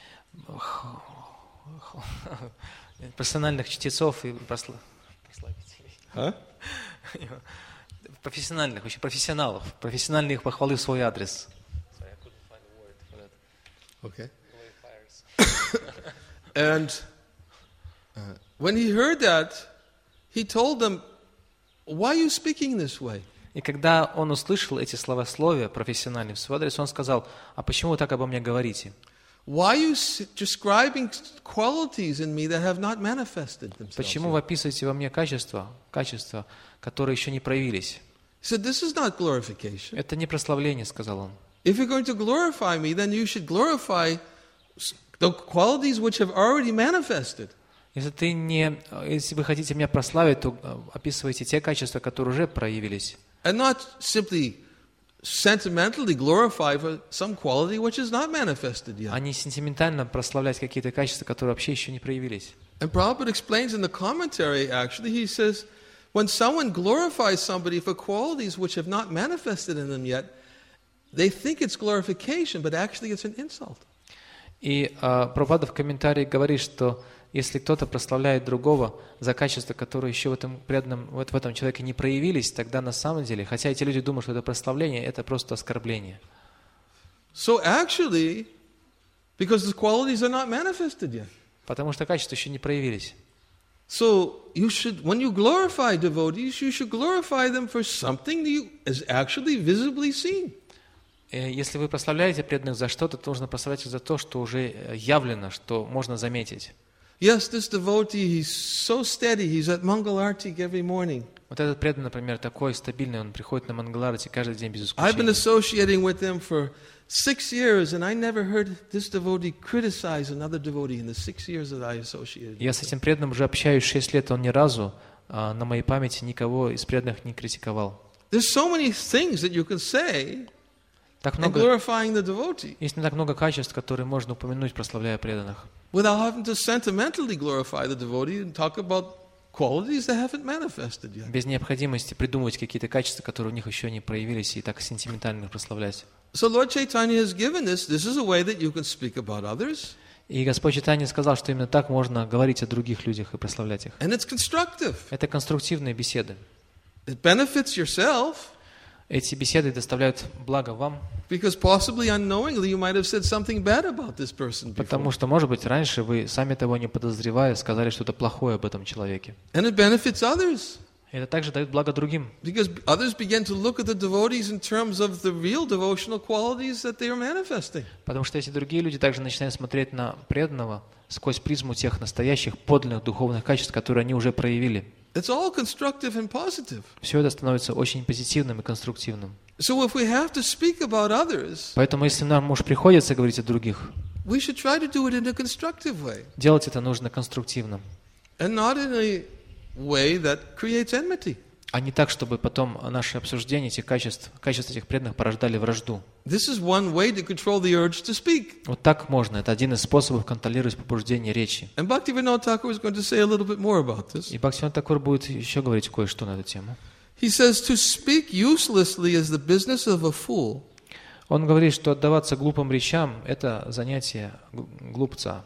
профессиональных чтецов и просла... прославителей. Huh? Профессиональных, вообще профессионалов, профессиональные их похвалы в свой адрес. Okay. And uh, when he heard that, he told them, why are you speaking this way? И когда он услышал эти славословия профессиональные в свой адрес, он сказал, а почему вы так обо мне говорите? Why are you describing qualities in me that have not manifested themselves? Почему вы описываете во мне качества, качества, которые еще не проявились? He said, this is not glorification. Это не прославление, сказал он. If you're going to glorify me, then you should glorify the qualities which have already manifested. Если ты не, если вы хотите меня прославить, то описывайте те качества, которые уже проявились. And not simply sentimentally glorify for some quality which is not manifested yet. А не сентиментально прославлять какие-то качества, которые вообще еще не проявились. And Prabhupada explains in the commentary, actually, he says, when someone glorifies somebody for qualities which have not manifested in them yet, they think it's glorification, but actually it's an insult. И uh, Прабхупада в комментарии говорит, что если кто-то прославляет другого за качества, которые еще в этом преданном, вот в этом человеке не проявились, тогда на самом деле, хотя эти люди думают, что это прославление, это просто оскорбление. So actually, Because the qualities are not manifested yet. Потому что качества еще не проявились. So you should, when you glorify devotees, you should glorify them for something that you, is actually visibly seen. Если вы прославляете преданных за что-то, то нужно прославлять их за то, что уже явлено, что можно заметить. Yes, this devotee, he's so steady. He's at Mangal Arati every morning. Вот этот преданный, например, такой стабильный, он приходит на Мангаларати каждый день без I've been исключения. associating with him for six years, and I never heard this devotee criticize another devotee in the six years that I associated. Я с этим преданным уже общаюсь шесть лет, он ни разу а, на моей памяти никого из преданных не критиковал. There's so many things that you can say Так in много, glorifying the devotee есть не так много качеств, которые можно упомянуть, прославляя преданных. without having to sentimentally glorify the devotee and talk about qualities that haven't manifested yet. Без необходимости придумывать какие-то качества, которые у них еще не проявились, и так сентиментально их прославлять. So Lord Chaitanya has given this. This is a way that you can speak about others, И Господь Чайтанья сказал, что именно так можно говорить о других людях и прославлять их. and it's constructive. Это конструктивные беседы. It benefits yourself Эти беседы доставляют благо вам, because possibly unknowingly you might have said something bad about this person before. потому что, может быть, раньше вы, сами того не подозревая, сказали что-то плохое об этом человеке. And it benefits others И это также дает благо другим, because others begin to look at the devotees in terms of the real devotional qualities that they are manifesting. потому что эти другие люди также начинают смотреть на преданного сквозь призму тех настоящих, подлинных духовных качеств, которые они уже проявили. It's all constructive and positive. Все это становится очень позитивным и конструктивным. So if we have to speak about others, Поэтому, если нам уж приходится говорить о других, we should try to do it in a constructive way делать это нужно конструктивно, and not in a way that creates enmity. а не так, чтобы потом наши обсуждения этих качеств, качеств этих преданных порождали вражду. This is one way to control the urge to speak. Вот так можно. Это один из способов контролировать побуждение речи. And Bhaktivinoda Thakur is going to say a little bit more about this. И Бхактивинода Тхакур будет еще говорить кое-что на эту тему. He says, to speak uselessly is the business of a fool. Он говорит, что отдаваться глупым речам – это занятие глупца.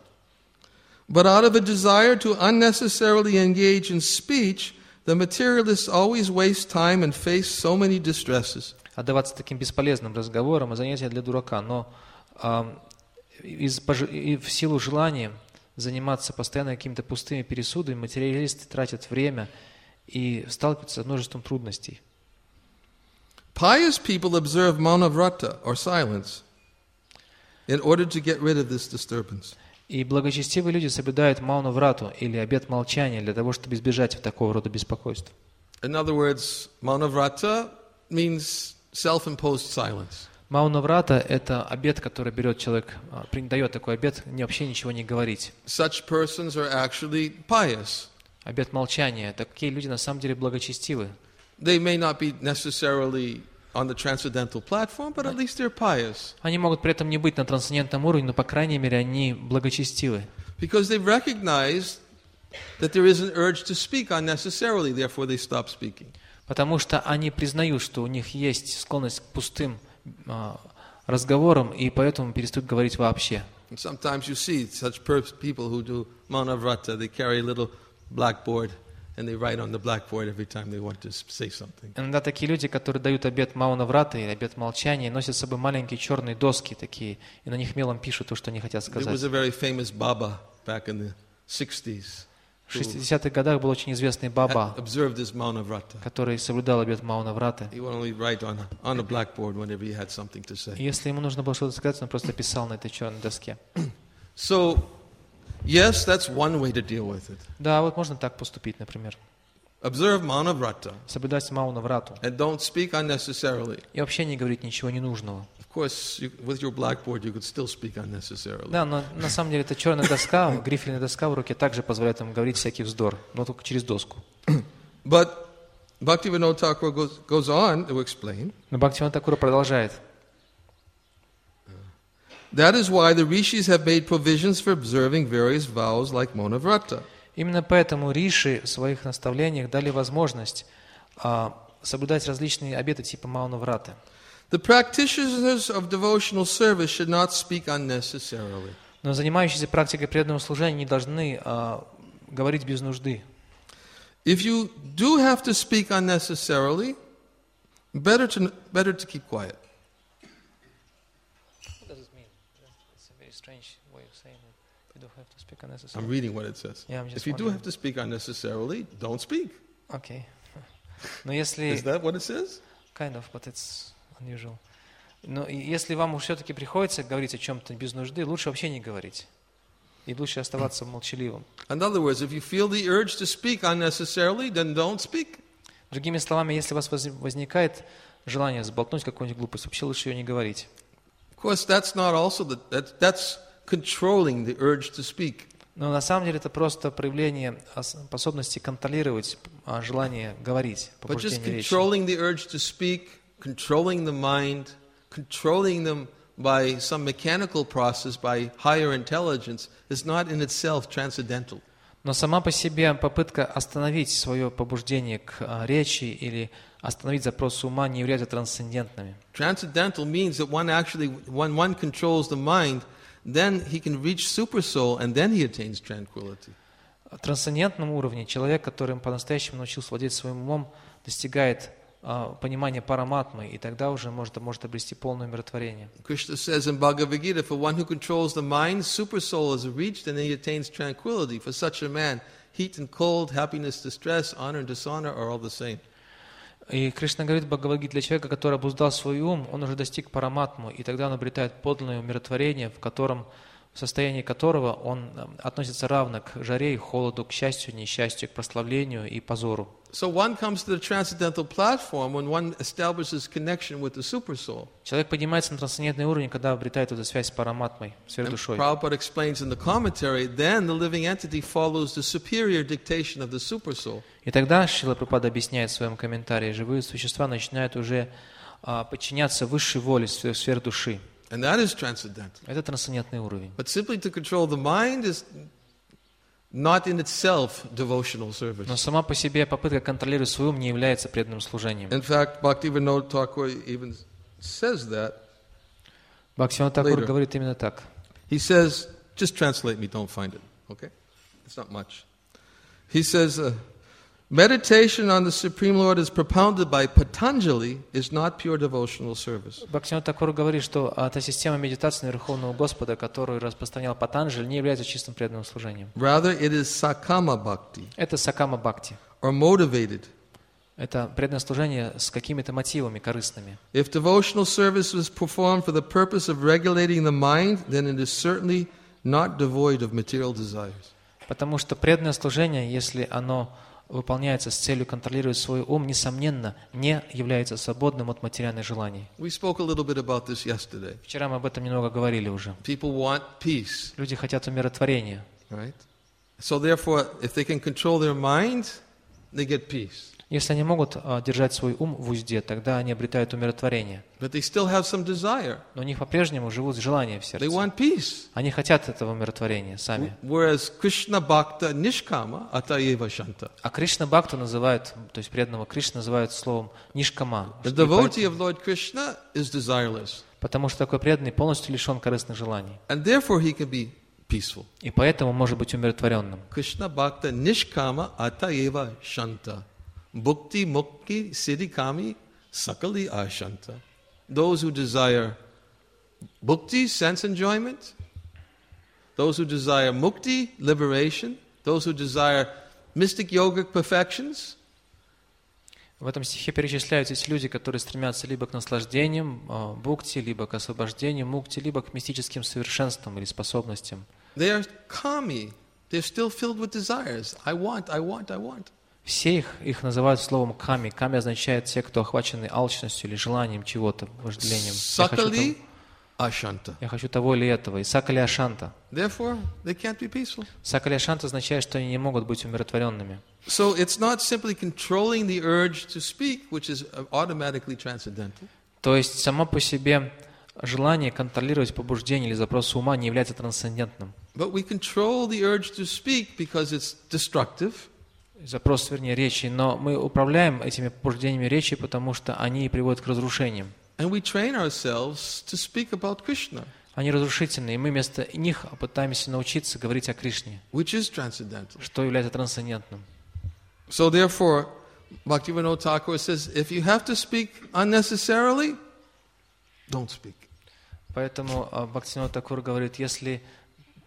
But out of a desire to unnecessarily engage in speech, the materialists always waste time and face so many distresses. Отдаваться таким бесполезным разговорам – занятие для дурака. Но а, из, и в силу желания заниматься постоянно какими-то пустыми пересудами материалисты тратят время и сталкиваются с множеством трудностей. Pious people observe maunavrata, or silence, in order to get rid of this disturbance. И благочестивые люди соблюдают мауна-врату или обет молчания для того, чтобы избежать такого рода беспокойств. In other words, maunavrata means self-imposed silence. Мауна-врата – это обет, который берет человек, дает такой обет, вообще ничего не говорить. Such persons are actually pious. Обет молчания – такие люди на самом деле благочестивы. They may not be necessarily on the transcendental platform, but at least they're pious. Они могут при этом не быть на трансцендентном уровне, но, по крайней мере, они благочестивы. Because they've recognized that there is an urge to speak unnecessarily, therefore they stop speaking. Потому что они признают, что у них есть склонность к пустым а, разговорам, и поэтому перестают говорить вообще. And sometimes you see such per- people who do maunavrata, they carry a little blackboard and they write on the blackboard every time they want to say something. Иногда такие люди, которые дают обет мауна-врата или обет молчания, носят с собой маленькие черные доски такие, и на них мелом пишут то, что они хотят There was сказать. a very famous Baba back in the sixties В шестидесятых годах был очень известный Баба, who observed this maunavrata. который соблюдал обет мауна-враты. He would only write on a, on a blackboard whenever he had something to say. И если ему нужно было что-то сказать, он просто писал на этой черной доске. So, yes, that's one way to deal with it. Да, вот можно так поступить, например. Observe maunavrata Соблюдать мауна-врату. and don't speak unnecessarily. И вообще не говорить ничего ненужного. Of course, you, with your blackboard, you could still speak unnecessarily. Да, но на самом деле эта черная доска, грифельная доска в руке также позволяет ему говорить всякий вздор, но только через доску. But Bhaktivinoda Thakur goes, goes on to explain, Но Бхактивинода Тхакур продолжает. that is why the rishis have made provisions for observing various vows like maunavrata. Именно поэтому риши в своих наставлениях дали возможность а, соблюдать различные обеты типа мауна-враты. The practitioners of devotional service should not speak unnecessarily. Но занимающиеся практикой преданного служения не должны а, говорить без нужды. If you do have to speak unnecessarily, better to, better to keep quiet. What does it mean? It's a very strange do have to speak unnecessarily. I'm reading what it says. Yeah, I'm just If you do wondering. have to speak unnecessarily, don't speak. Окей. Но если... Is that what it says? Kind of, but it's unusual. Но и если вам все-таки приходится говорить о чем-то без нужды, лучше вообще не говорить. И лучше оставаться молчаливым. In other words, if you feel the urge to speak unnecessarily, then don't speak. Другими словами, если у вас воз- возникает желание сболтнуть какую-нибудь глупость, вообще лучше ее не говорить. Of course, that's not also the, that, that's controlling the urge to speak. Но на самом деле это просто проявление ос- способности контролировать а, желание говорить, But just побуждение речи. controlling the urge to speak, controlling the mind, controlling them by some mechanical process, by higher intelligence, is not in itself transcendental. Но сама по себе попытка остановить свое побуждение к а, речи или остановить запросы ума не являются трансцендентными. Transcendental means that one actually, when one controls the mind, then he can reach supersoul and then he attains tranquility. В трансцендентном уровне человек, который по-настоящему научился владеть своим умом, достигает а, понимания параматмы, и тогда уже может, может обрести полное умиротворение. Krishna says in Bhagavad Gita, for one who controls the mind, supersoul is reached and he attains tranquility. For such a man, heat and cold, happiness, distress, honor and dishonor are all the same. И Кришна говорит в Бхагавад-гите, для человека, который обуздал свой ум, он уже достиг параматму, и тогда он обретает подлинное умиротворение, в котором, в состоянии которого он относится равно к жаре и холоду, к счастью, несчастью, к прославлению и позору. So one comes to the transcendental platform when one establishes connection with the supersoul. Человек поднимается на трансцендентный уровень, когда обретает эту связь с параматмой, And сверхдушой. Prabhupada explains in the commentary, then the living entity follows the superior dictation of the supersoul. И тогда Шрила Прабхупада объясняет в своем комментарии, живые существа начинают уже а, подчиняться высшей воле сфер, сфер души. And that is transcendental. Это трансцендентный уровень. But simply to control the mind is not in itself devotional service. Но сама по себе попытка контролировать свой ум не является преданным служением. In fact, Bhaktivinoda Thakur even says that. Бхактивинода Такур Later. говорит именно так. He says, just translate me, don't find it, okay? It's not much. He says, uh, meditation on the Supreme Lord as propounded by Patanjali is not pure devotional service. Бхактивинода Такур говорит, что а, та система медитации на Верховного Господа, которую распространял Патанджали, не является чистым преданным служением. Rather, it is sakama bhakti, Это сакама бхакти. or motivated. Это преданное служение с какими-то мотивами корыстными. If devotional service was performed for the purpose of regulating the mind, then it is certainly not devoid of material desires. Потому что преданное служение, если оно выполняется с целью контролировать свой ум, несомненно, не является свободным от материальных желаний. We spoke a little bit about this yesterday. Вчера мы об этом немного говорили уже. People want peace, Люди хотят умиротворения. right? So therefore, if they can control their mind, they get peace. Если они могут а, держать свой ум в узде, тогда они обретают умиротворение. But they still have some desire. Но у них по-прежнему живут желания в They сердце. want peace. Они хотят этого умиротворения сами. Whereas Krishna Bhakta Nishkama Atayeva Shanta. А Кришна Бхакту называют, то есть преданного Кришны называют словом нишкама. The И devotee поэтому- of Lord Krishna is desireless. Потому что такой преданный полностью лишен корыстных желаний. And therefore he can be peaceful. И поэтому может быть умиротворенным. Krishna Bhakta Nishkama Atayeva Shanta. Bhukti Mukti Siddhikami Sakali Ashanta. Those who desire bhukti, sense enjoyment, those who desire mukti, liberation, those who desire mystic yogic perfections, В этом стихе перечисляются эти люди, которые стремятся либо к наслаждениям, а, бхукти, либо к освобождению, мукти, либо к мистическим совершенствам или способностям. they are kami. They're still filled with desires. I want, I want, I want. Все их, их называют словом ками. Ками означает те, кто охвачены алчностью или желанием чего-то, вожделением. Я хочу, Sakali того, Ashanta. я хочу того или этого. И сакали ашанта. Therefore, they can't be peaceful. Сакали ашанта означает, что они не могут быть умиротворенными. So it's not simply controlling the urge to speak, which is automatically transcendental. То есть само по себе желание контролировать побуждение или запрос ума не является трансцендентным. But we control the urge to speak because it's destructive. Запрос, вернее, речи, но мы управляем этими побуждениями речи, потому что они приводят к разрушениям. And we train ourselves to speak about Krishna, Они разрушительны, и мы вместо них пытаемся научиться говорить о Кришне, which is transcendental. что является трансцендентным. So therefore, Bhaktivinoda Thakur says, if you have to speak unnecessarily, don't speak. Поэтому а, Бхактивинода Такур говорит, если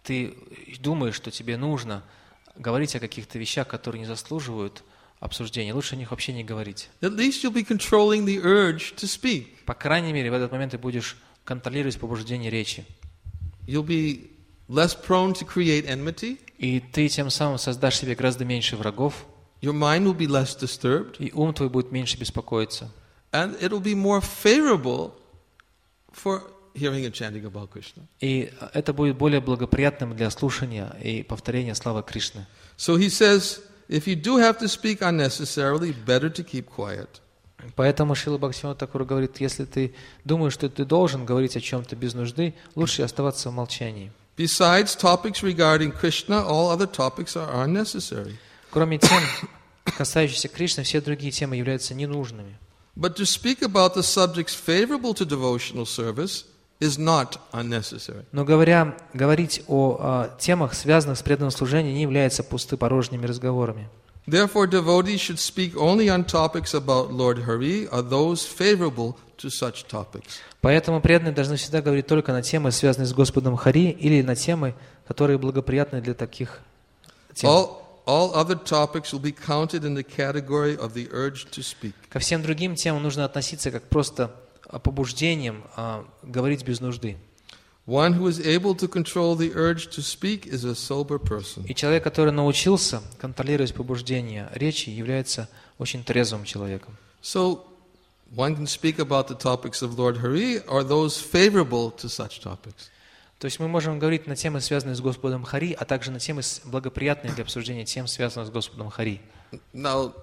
ты думаешь, что тебе нужно говорить о каких-то вещах, которые не заслуживают обсуждения, лучше о них вообще не говорить. At least you'll be controlling the urge to speak. По крайней мере, в этот момент ты будешь контролировать побуждение речи. You'll be less prone to create enmity. И ты тем самым создашь себе гораздо меньше врагов, Your mind will be less disturbed. и ум твой будет меньше беспокоиться. And it'll be more favorable for hearing and chanting about Krishna. И это будет более благоприятным для слушания и повторения славы Кришны. So he says, if you do have to speak unnecessarily, better to keep quiet. Поэтому Шрила Бхактивинода Тхакур говорит, если ты думаешь, что ты должен говорить о чем-то без нужды, лучше оставаться в молчании. Besides topics regarding Krishna, all other topics are unnecessary. Кроме тем, касающихся Кришны, все другие темы являются ненужными. But to speak about the subjects favorable to devotional service is not unnecessary. Но говоря, говорить о, о темах, связанных с преданным служением, не является пустопорожними разговорами. Therefore, devotees should speak only on topics about Lord Hari or those favorable to such topics. Поэтому преданные должны всегда говорить только на темы, связанные с Господом Хари, или на темы, которые благоприятны для таких тем. All, all other topics will be counted in the category of the urge to speak. Ко всем другим темам нужно относиться как просто побуждением а, говорить без нужды. One who is able to control the urge to speak is a sober person. И человек, который научился контролировать побуждение речи, является очень трезвым человеком. So, one can speak about the topics of Lord Hari or those favorable to such topics. То есть мы можем говорить на темы, связанные с Господом Хари, а также на темы, благоприятные для обсуждения тем, связанных с Господом Хари. Now,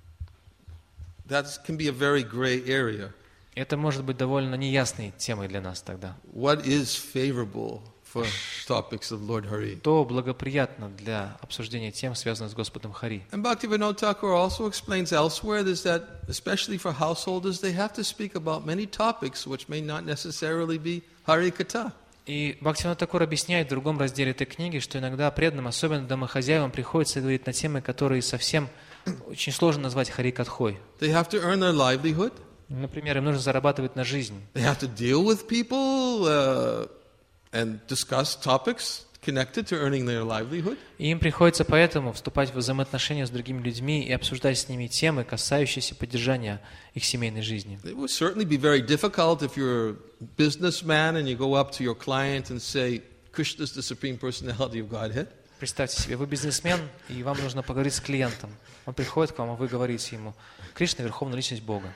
that can be a very gray area. Это может быть довольно неясной темой для нас тогда. What is favorable for topics of Lord Hari? То благоприятно для обсуждения тем, связанных с Господом Хари. And Bhaktivinoda Thakur also explains elsewhere is that, especially for householders, they have to speak about many topics which may not necessarily be Hari Katha. И Бхактивинода Тхакур объясняет в другом разделе этой книги, что иногда преданным, особенно домохозяевам, приходится говорить на темы, которые совсем очень сложно назвать Хари Катхой. They have to earn their livelihood. Например, им нужно зарабатывать на жизнь. They have to deal with people uh, and discuss topics connected to earning their livelihood. И им приходится поэтому вступать в взаимоотношения с другими людьми и обсуждать с ними темы, касающиеся поддержания их семейной жизни. It would certainly be very difficult if you're a businessman and you go up to your client and say, Krishna is the supreme personality of Godhead. Представьте себе, вы бизнесмен, и вам нужно поговорить с клиентом. Он приходит к вам, а вы говорите ему, Кришна – верховная личность Бога.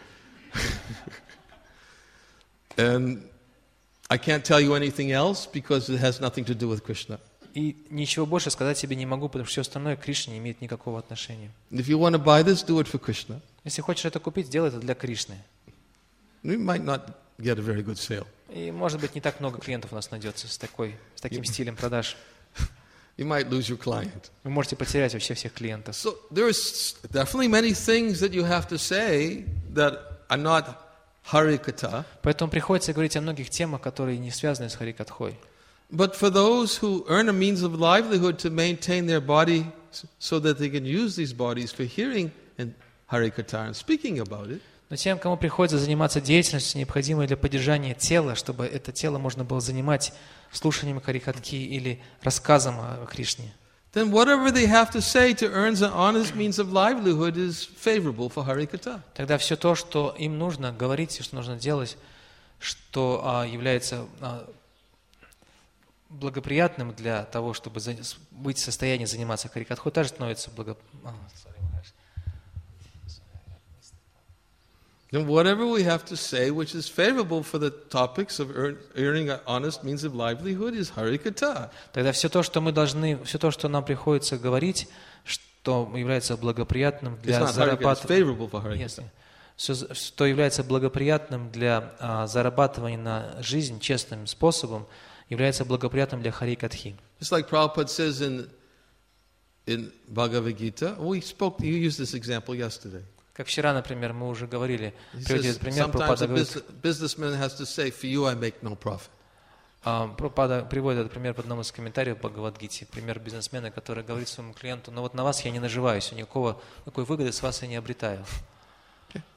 And I can't tell you anything else because it has nothing to do with Krishna. И ничего больше сказать себе не могу, потому что все остальное к Кришне не имеет никакого отношения. If you want to buy this, do it for Krishna. Если хочешь это купить, сделай это для Кришны. You might not get a very good sale. И, может быть, не так много клиентов у нас найдется с, такой, с таким стилем продаж. You might lose your client. Вы можете потерять вообще всех клиентов. So there's definitely many things that you have to say that are not Hari Katha. Поэтому приходится говорить о многих темах, которые не связаны с Хари Катхой. But for those who earn a means of livelihood to maintain their body so that they can use these bodies for hearing and Hari Katha and speaking about it, Но тем, кому приходится заниматься деятельностью, необходимой для поддержания тела, чтобы это тело можно было занимать слушанием Харикатхи или рассказом о Кришне, then whatever they have to say to earn an honest means of livelihood is favorable for Hari Katha. тогда все то, что им нужно говорить и что нужно делать, что а, является а, благоприятным для того, чтобы за, быть в состоянии заниматься Харикатхой, также становится благоприятным. Then whatever we have to say which is favorable for the topics of earn, earning an honest means of livelihood is Hari Katha. Тогда все то, что мы должны, все то, что нам приходится говорить, что является благоприятным для зарабатывания, что является благоприятным для а, зарабатывания на жизнь честным способом, является благоприятным для Хари Катхи. It's like Prabhupada says in in Bhagavad Gita. We spoke. You used this example yesterday. Как вчера, например, мы уже говорили, He приводили says, этот пример, sometimes Прабхупада a говорит, business, businessman has to say, "For you, I make no profit." а, Прабхупада приводит этот пример в одном из комментариев Бхагавад-гите, пример бизнесмена, который говорит своему клиенту, ну вот на вас я не наживаюсь, никакого, никакой выгоды с вас я не обретаю.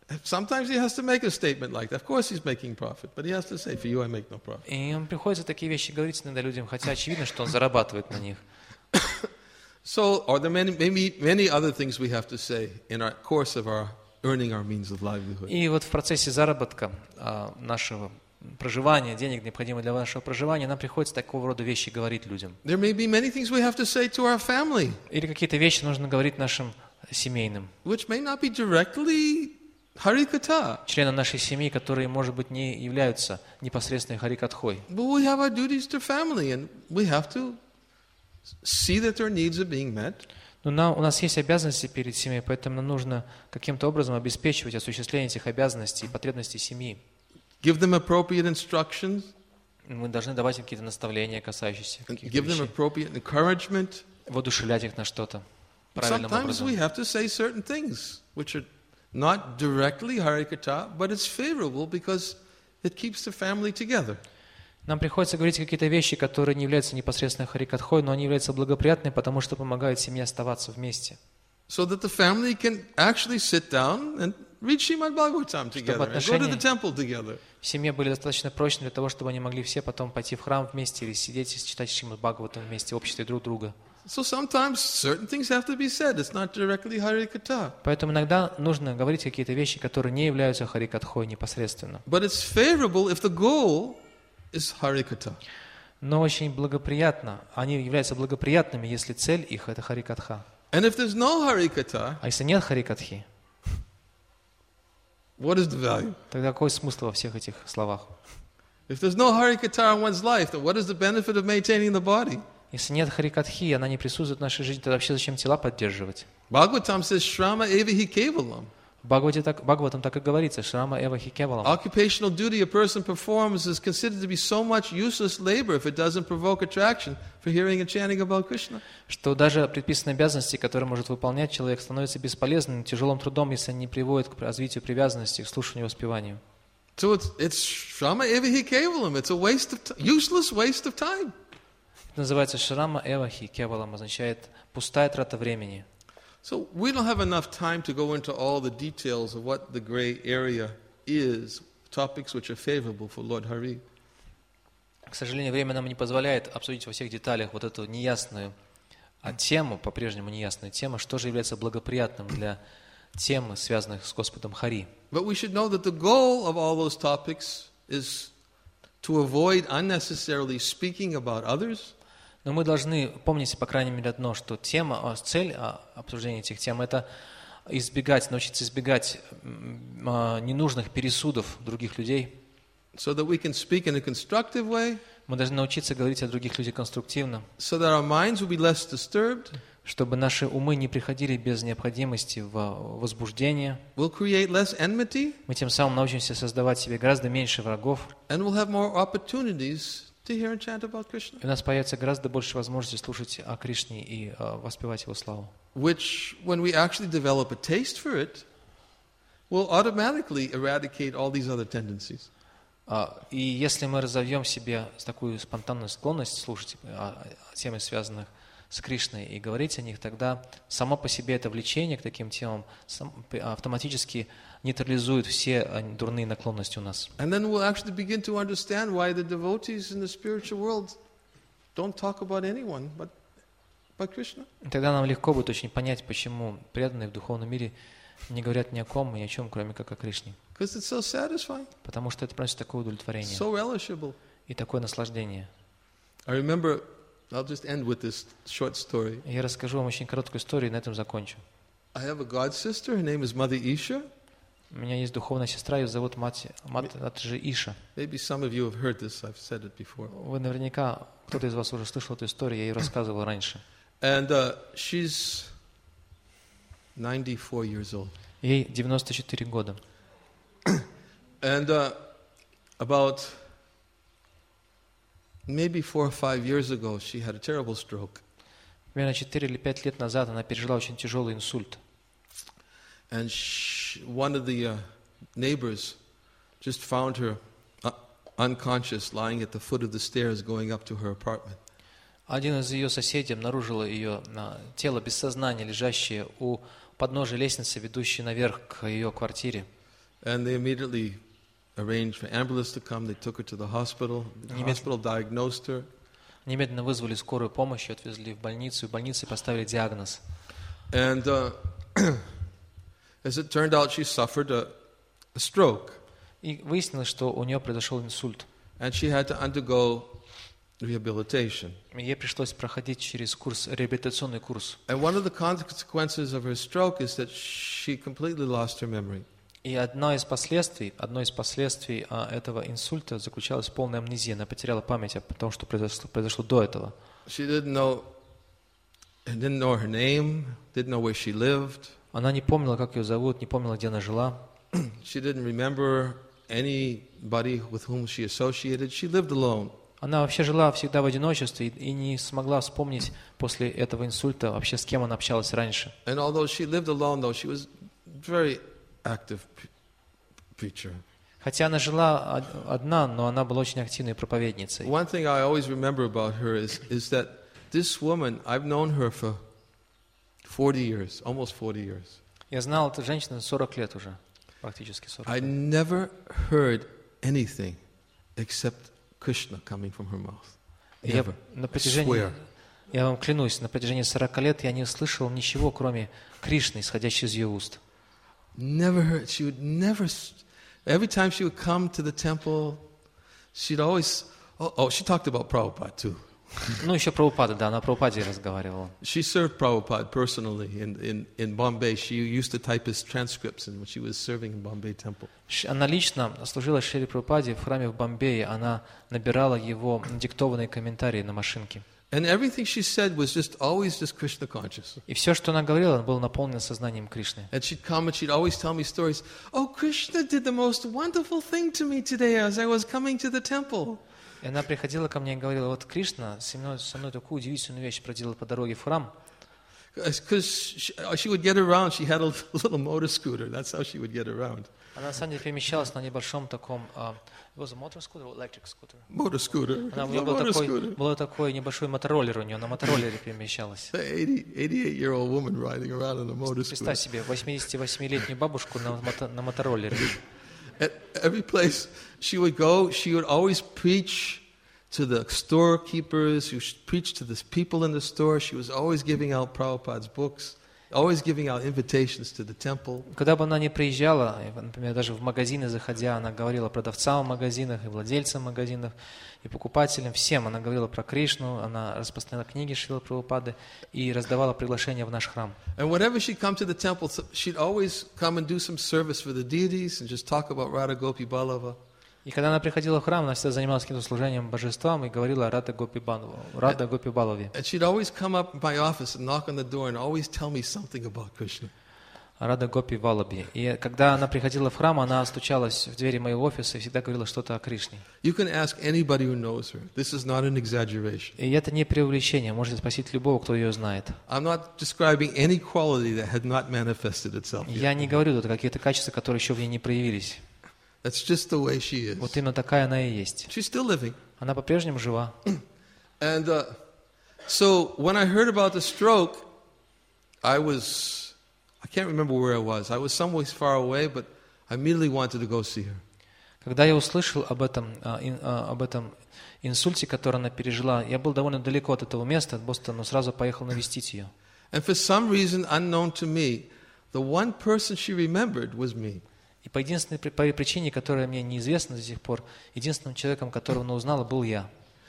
Sometimes he has to make a statement like that. Of course he's making profit, but he has to say, for you I make no profit. И ему приходится такие вещи говорить иногда людям, хотя очевидно, что он зарабатывает на них. So, are there many, maybe many other things we have to say in our course of our earning our means of livelihood? И вот в процессе заработка а, нашего проживания, денег, необходимых для нашего проживания, нам приходится такого рода вещи говорить людям. There may be many things we have to say to our family, Или какие-то вещи нужно говорить нашим семейным, which may not be directly harikatha, членам нашей семьи, которые, может быть, не являются непосредственной харикатхой. but we have our duties to family, and we have to see that their needs are being met. Но нам, у нас есть обязанности перед семьей, поэтому нам нужно каким-то образом обеспечивать осуществление этих обязанностей и потребностей семьи. Give them appropriate instructions, Мы должны давать им какие-то наставления, касающиеся and каких-то give them вещей, appropriate encouragement. воодушевлять их на что-то But правильным sometimes we образом. have to say certain things which are not directly harikatha, but it's favorable because it keeps the family together. Нам приходится говорить какие-то вещи, которые не являются непосредственно харикатхой, но они являются благоприятными, потому что помогают семье оставаться вместе. So that the family can actually sit down and read Srimad Bhagavatam together and go to the temple together. В семье были достаточно прочны для того, чтобы они могли все потом пойти в храм вместе или сидеть и читать Шримад Бхагаватам вместе в обществе друг друга. So sometimes certain things have to be said. It's not directly harikatha. Поэтому иногда нужно говорить какие-то вещи, которые не являются харикатхой непосредственно. But it's favorable if the goal is harikatha. Но очень благоприятно, они являются благоприятными, если цель их – это харикатха. And if there's no harikatha, А если нет харикатхи, what is the value? тогда какой смысл во всех этих словах? If there's no harikatha in one's life, then what is the benefit of maintaining the body? Если нет харикатхи, она не присутствует в нашей жизни, тогда вообще зачем тела поддерживать? Bhagavatam says, Shrama eva hi kevalam. В Бхагавате так, Бхагаватам так и говорится, Шрама Эва Хикевалам. Occupational duty a person performs is considered to be so much useless labor if it doesn't provoke attraction for hearing and chanting about Krishna. Что даже предписанные обязанности, которые может выполнять человек, становятся бесполезным, тяжелым трудом, если они не приводят к развитию привязанности, к слушанию и воспеванию. So it's, it's Shrama eva hi kevalam. It's a waste of t- useless waste of time. Это называется Шрама Эва Хикевалам, означает пустая трата времени. So we don't have enough time to go into all the details of what the gray area is, topics which are favorable for Lord Hari. К сожалению, время нам не позволяет обсудить во всех деталях вот эту неясную а, тему, по-прежнему неясную тему, что же является благоприятным для темы, связанных с Господом Хари. But we should know that the goal of all those topics is to avoid unnecessarily speaking about others. Но мы должны помнить, по крайней мере, одно, что тема, цель обсуждения этих тем – это избегать, научиться избегать ненужных пересудов других людей. So that we can speak in a constructive way. Мы должны научиться говорить о других людях конструктивно, So that our minds will be less disturbed. чтобы наши умы не приходили без необходимости в возбуждение. We'll create less enmity. Мы тем самым научимся создавать себе гораздо меньше врагов. And we'll have more opportunities to hear and chant about Krishna. И у нас появится гораздо больше возможностей слушать о Кришне и uh, воспевать Его славу. Which, when we actually develop a taste for it, will automatically eradicate all these other tendencies. Uh, и если мы разовьем в себе такую спонтанную склонность слушать о, о темах, связанных с Кришной, и говорить о них, тогда само по себе это влечение к таким темам сам, автоматически нейтрализует все дурные наклонности у нас. And then we'll actually begin to understand why the devotees in the spiritual world don't talk about anyone but, but Krishna. И тогда нам легко будет очень понять, почему преданные в духовном мире не говорят ни о ком и ни о чем, кроме как о Кришне. Because it's so satisfying, Потому что это приносит такое удовлетворение so relishable. и такое наслаждение. I remember, I'll just end with this short story. Я расскажу вам очень короткую историю и на этом закончу. I have a god sister, her name is Mother Isha. У меня есть духовная сестра, ее зовут Мать, Матаджи Иша. Maybe some of you have heard this, I've said it before. Вы наверняка, кто-то из вас уже слышал эту историю, я ее рассказывал раньше. And uh, she's ninety-four years old. Ей девяносто четыре года. And uh, about maybe four or five years ago, she had a terrible stroke. Примерно четыре или пять лет назад она пережила очень тяжелый инсульт. And she, one of the uh, neighbors just found her uh, unconscious, lying at the foot of the stairs going up to her apartment. Один из ее соседей обнаружил ее тело без сознания, лежащее у подножия лестницы, ведущей наверх к ее квартире. And they immediately arranged for ambulance to come. They took her to the hospital. The hospital diagnosed her. Немедленно вызвали скорую помощь, отвезли в больницу, и в больнице поставили диагноз. And uh, as it turned out, she suffered a, a stroke. И выяснилось, что у нее произошел инсульт. And she had to undergo rehabilitation. Ей пришлось проходить через курс, реабилитационный курс. And one of the consequences of her stroke is that she completely lost her memory. И одно из последствий, одно из последствий а, этого инсульта заключалось в полной амнезии. Она потеряла память о том, что произошло, произошло до этого. She didn't know, didn't know her name, didn't know where she lived. Она не помнила, как ее зовут, не помнила, где она жила. She didn't remember anybody with whom she associated. She lived alone. Она вообще жила всегда в одиночестве и, и не смогла вспомнить после этого инсульта вообще, с кем она общалась раньше. And although she lived alone, though, she was very active preacher. Хотя она жила одна, но она была очень активной проповедницей. One thing I always remember about her is, is that this woman, I've known her for forty years, almost forty years. Я знал эту женщину сорок лет уже, практически сорок. I never heard anything except Krishna coming from her mouth. Я, Never. на I протяжении, swear. я вам клянусь, на протяжении сорока лет я не слышал ничего, кроме Кришны, исходящей из ее уст. Never heard. She would never. Every time she would come to the temple, she'd always. Oh, oh she talked about Prabhupada too. Ну, еще Прабхупада, да, она о Прабхупаде разговаривала. She served Prabhupada personally in, in, in Bombay. She used to type his transcripts when she was serving in Bombay temple. Она лично служила Шри Прабхупаде в храме в Бомбее. Она набирала его диктованные комментарии на машинке. And everything she said was just always just Krishna conscious. И все, что она говорила, было наполнено сознанием Кришны. And she'd come and she'd always tell me stories. Oh, Krishna did the most wonderful thing to me today as I was coming to the temple. И она приходила ко мне и говорила: вот Кришна со мной, со мной такую удивительную вещь проделал по дороге в храм. Because she, she would get around, she had a little motor scooter. That's how she would get around. Она на самом деле перемещалась на небольшом таком, uh, it was a motor scooter or electric scooter? Motor scooter. Она, у нее был такой, был такой небольшой мотороллер, у нее на мотороллере перемещалась. eighty-eight-year-old woman riding around on a motor Представь scooter. себе, восьмидесятивосьмилетнюю бабушку на, мото, на мотороллере. At every place she would go, she would always preach to the storekeepers, she would preach to the people in the store. She was always giving out Prabhupada's books, always giving out invitations to the temple. Когда бы она ни приезжала, например, даже в магазины заходя, она говорила продавцам в магазинах и владельцам магазинов, и покупателям, всем. Она говорила про Кришну, она распространяла книги Шрилы Прабхупады и раздавала приглашения в наш храм. And whenever she'd come to the temple, she'd always come and do some service for the deities and just talk about Radha Gopi Ballava. И когда она приходила в храм, она всегда занималась каким-то служением божествам и говорила о Радha Гопи Балаве. Радha Гопи Балаве. And she'd always come up in my office and knock on the door and always tell me something about Krishna. Радha Гопи Балаби. И когда она приходила в храм, она стучалась в двери моего офиса и всегда говорила что-то о Кришне. You can ask anybody who knows her. This is not an exaggeration. И это не преувеличение. Можете спросить любого, кто ее знает. I'm not describing any quality that had not manifested itself yet. Я не говорю тут какие-то качества, которые еще в ней не проявились. That's just the way she is. Вот именно такая она и есть. She's still living. Она по-прежнему жива. And uh, so when I heard about the stroke, I was, I can't remember where I was. I was somewhere far away, but I immediately wanted to go see her. Когда я услышал об этом, об этом инсульте, который она пережила, я был довольно далеко от этого места, от Бостона, но сразу поехал навестить ее. And for some reason unknown to me, the one person she remembered was me. И по единственной по причине, которая мне неизвестна до сих пор, единственным человеком, которого она узнала, был я.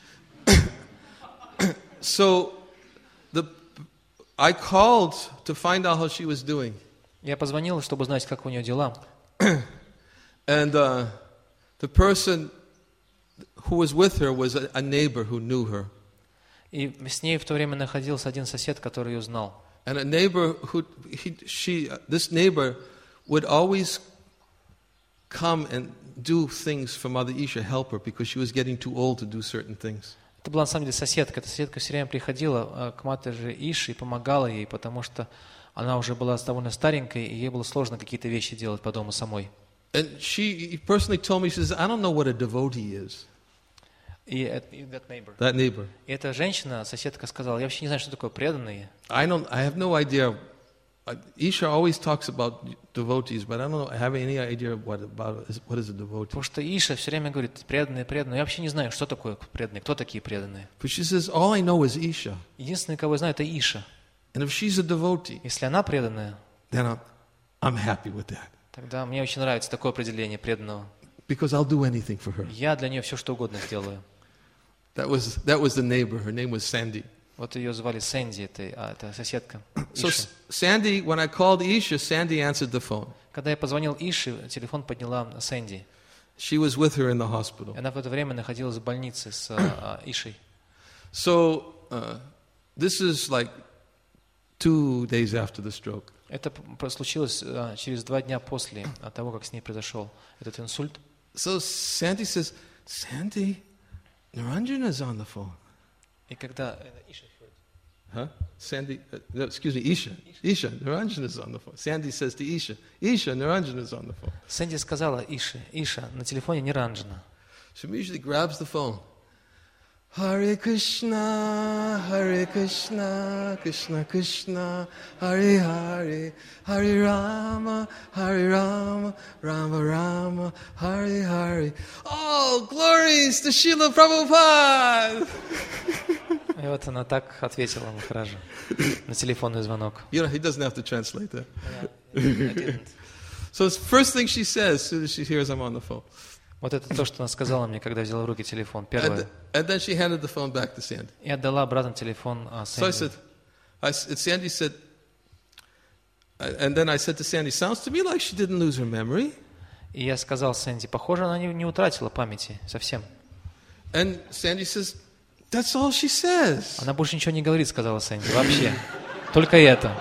So the, I called to find out how she was doing. Я позвонил, чтобы узнать, как у нее дела. And uh, the person who was with her was a, a neighbor who knew her. И с ней в то время находился один сосед, который ее знал. And a neighbor who he, she this neighbor would always come and do things for Mother Isha, help her, because she was getting too old to do certain things. Это была на самом деле соседка. Эта соседка все время приходила к матери Иши и помогала ей, потому что она уже была довольно старенькой, и ей было сложно какие-то вещи делать по дому самой. And she personally told me, she says, I don't know what a devotee is. И that neighbor. That neighbor. И эта женщина, соседка, сказала: я вообще не знаю, что такое преданные. I don't. I have no idea uh, Isha always talks about devotees, but I don't know, I have any idea what about what is a devotee. Потому что Иша все время говорит, преданные, преданные. Я вообще не знаю, что такое преданные, кто такие преданные. But she says, all I know is Isha. Единственное, кого я знаю, это Иша. And if she's a devotee, Если она преданная, then I'm, I'm happy with that. тогда мне очень нравится такое определение преданного. Because I'll do anything for her. Я для нее все, что угодно сделаю. That was, that was the neighbor. Her name was Sandy. Вот ее звали Сэнди, это, а, это соседка So Иши. Sandy, when I called Isha, Sandy answered the phone. Когда я позвонил Ише, телефон подняла Сэнди. She was with her in the hospital. Она в это время находилась в больнице с а, Ишей. So uh, this is like two days after the stroke. Это п- случилось а, через два дня после а, того, как с ней произошел этот инсульт. So Sandy says, Sandy, Niranjana's on the phone. И когда Иша, Huh? Sandy, uh, no, excuse me, Isha. Isha, Niranjana's on the phone. Sandy says to Isha, Isha, Niranjana's on the phone. Сэнди сказала Ише, Иша, на телефоне не Ранджана. She immediately grabs the phone. Hare Krishna, Hare Krishna, Krishna Krishna, Hare Hare, Hare Rama, Hare Rama, Rama Rama, Hare Hare. Oh, glories to Srila Prabhupada! И вот она так ответила Махараджу на телефонный звонок. You know, he doesn't have to translate that. I didn't. So it's the first thing she says as soon as she hears I'm on the phone. Вот это то, что она сказала мне, когда взяла в руки телефон. And, Первое. and then she handed the phone back to Sandy. И отдала обратно телефон а, So I Сэнди. said, I, s- and Sandy said, and then I said to Sandy, sounds to me like she didn't lose her memory. И я сказал Сэнди, похоже, она не, не утратила памяти совсем. And Sandy says, that's all she says. Она больше ничего не говорит, сказала Сэнди, вообще. Только это.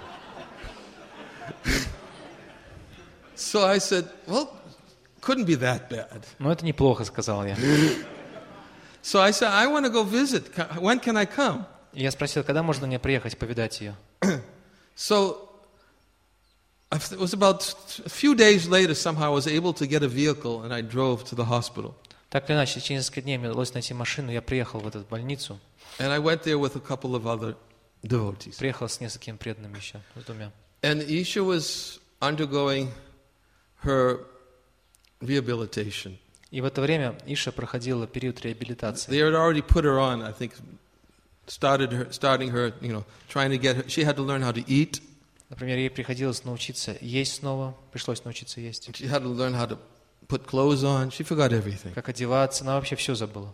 So I said, well, couldn't be that bad. Но это неплохо, сказал я. So I said, I want to go visit. Ca- When can I come? И я спросил, когда можно мне приехать повидать ее? So I f- it was about a few days later, somehow I was able to get a vehicle and I drove to the hospital. Так или иначе, через несколько дней мне удалось найти машину, я приехал в эту больницу, And I went there with a couple of other devotees. приехал с несколькими преданными еще, с двумя. And Isha was undergoing her rehabilitation. И в это время Иша проходила период реабилитации. They had already put her on, I think, started her, starting her, you know, trying to get her, she had to learn how to eat. Например, ей приходилось научиться есть снова, пришлось научиться есть. She had to learn how to put clothes on. She forgot everything. Как одеваться, она вообще все забыла.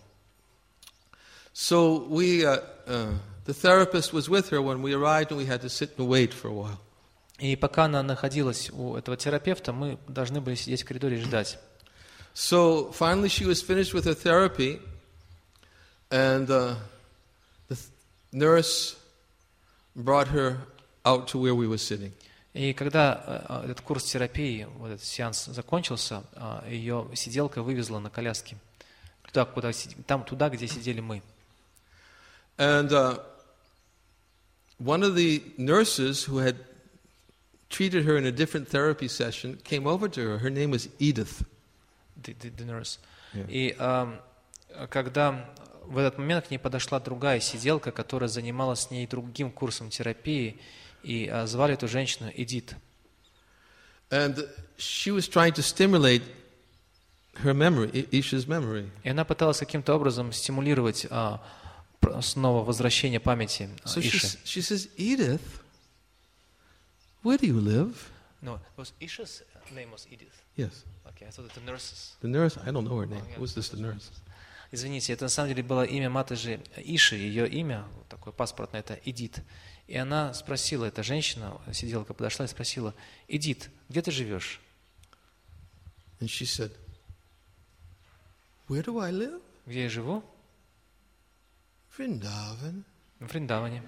So we, uh, uh, the therapist was with her when we arrived and we had to sit and wait for a while. И пока она находилась у этого терапевта, мы должны были сидеть в коридоре и ждать. So finally she was finished with her therapy and uh, the th- nurse brought her out to where we were sitting. И когда э, этот курс терапии, вот этот сеанс закончился, э, ее сиделка вывезла на коляске туда, куда, си- там, туда, где сидели мы. And uh, one of the nurses who had treated her in a different therapy session came over to her. Her name was Edith. The, the, the nurse. Yeah. И э, когда в этот момент к ней подошла другая сиделка, которая занималась с ней другим курсом терапии, и э, звали эту женщину Эдит. And she was trying to stimulate her memory, I- Isha's memory. И она пыталась каким-то образом стимулировать э, пр- снова возвращение памяти э, So she, Иши. s- she says, Edith, where do you live? No, was Isha's name was Edith. Yes. Okay, I thought it the nurses. The nurse, I don't know her name. Who's this, the nurse? Извините, это на самом деле было имя матери Иши, ее имя, вот такое паспортное, это Эдит. И она спросила, эта женщина, сиделка подошла и спросила, Эдит, где ты живешь? And she said, where do I live? Где я живу? Vrindavan. В Вриндаване.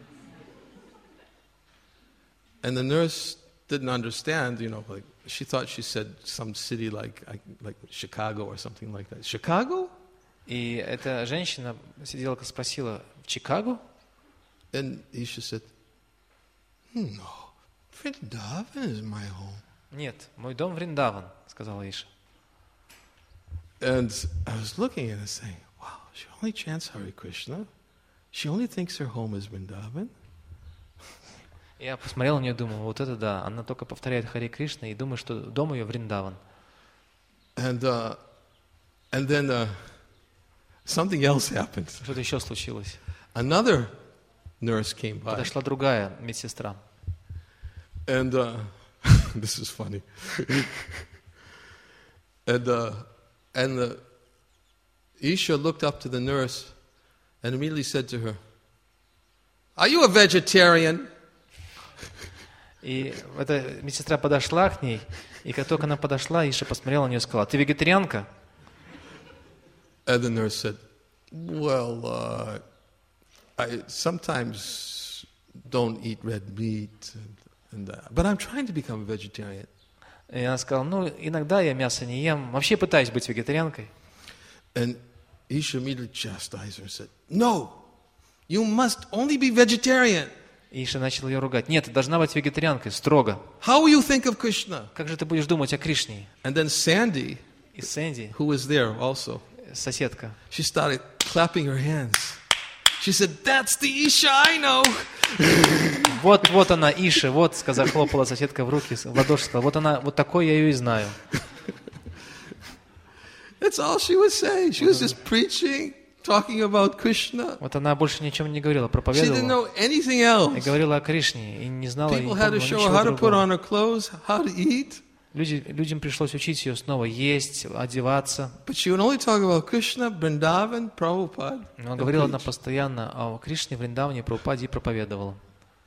And the nurse didn't understand, you know, like she thought she said some city like like Chicago or something like that. Chicago? И эта женщина, сиделка, спросила, в Чикаго? And Isha said, no, Vrindavan is my home. Нет, мой дом Вриндаван, сказала Иша. And I was looking at it saying, wow, she only chants Hare Krishna. She only thinks her home is Vrindavan. Я посмотрел на нее и думал, вот это да, она только повторяет Харе Кришна и думаю, что дом ее Вриндаван. And uh, and then uh, something else happened. Что-то еще случилось. Another nurse came by. Подошла другая медсестра. And uh, this is funny. and uh, and the Isha looked up to the nurse and immediately said to her, "Are you a vegetarian?" И эта медсестра подошла к ней, и как только она подошла, Иша посмотрела на нее и сказала: "Ты вегетарианка?" And the nurse said, "Well, uh, I sometimes don't eat red meat, and, and uh, but I'm trying to become a vegetarian." И она сказала: "Ну, иногда я мясо не ем, вообще пытаюсь быть вегетарианкой." And Isha immediately chastised her and said, "No, you must only be vegetarian." И Иша начал ее ругать: "Нет, ты должна быть вегетарианкой, строго. How will you think of Krishna? Как же ты будешь думать о Кришне?" And then Sandy, И Сэнди, who was there also, соседка, she started clapping her hands. She said, "That's the Isha I know." вот, вот она, Иша, вот, сказала, хлопала соседка в руки, в ладоши, сказала: "Вот она, вот такой я ее и знаю." That's all she was saying. She was just preaching, talking about Krishna. Вот она больше ничем не говорила, She didn't проповедовала know anything и else. говорила о Кришне, и не знала, и не People had to помнила show her ничего how to put другого. on her clothes, how to eat. Люди, людям пришлось учить ее снова есть, одеваться. But she would only talk about Krishna, Vrindavan, Prabhupada. Но and говорила она preach. постоянно о Кришне, Вриндаване, Прабхупаде и проповедовала.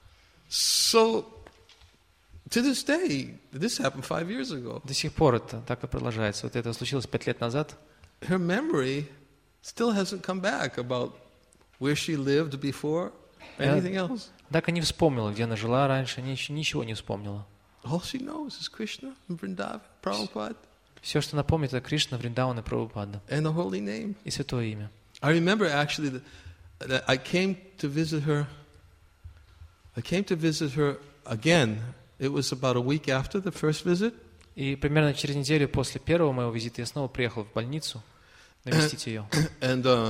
So, to this day, this happened five years ago. До сих пор это так и продолжается. Вот это случилось пять лет назад. Her memory still hasn't come back about where she lived before, anything else. Так и не вспомнила, где она жила раньше, нич- ничего не вспомнила. All she knows is Krishna and Vrindavan, Prabhupada, Все, что она помнит, это Кришна, Вриндаван и Прабхупада. and the holy name. И святое имя. I remember actually that, that I came to visit her. I came to visit her again. It was about a week after the first visit. И примерно через неделю после первого моего визита я снова приехал в больницу навестить ее. And uh,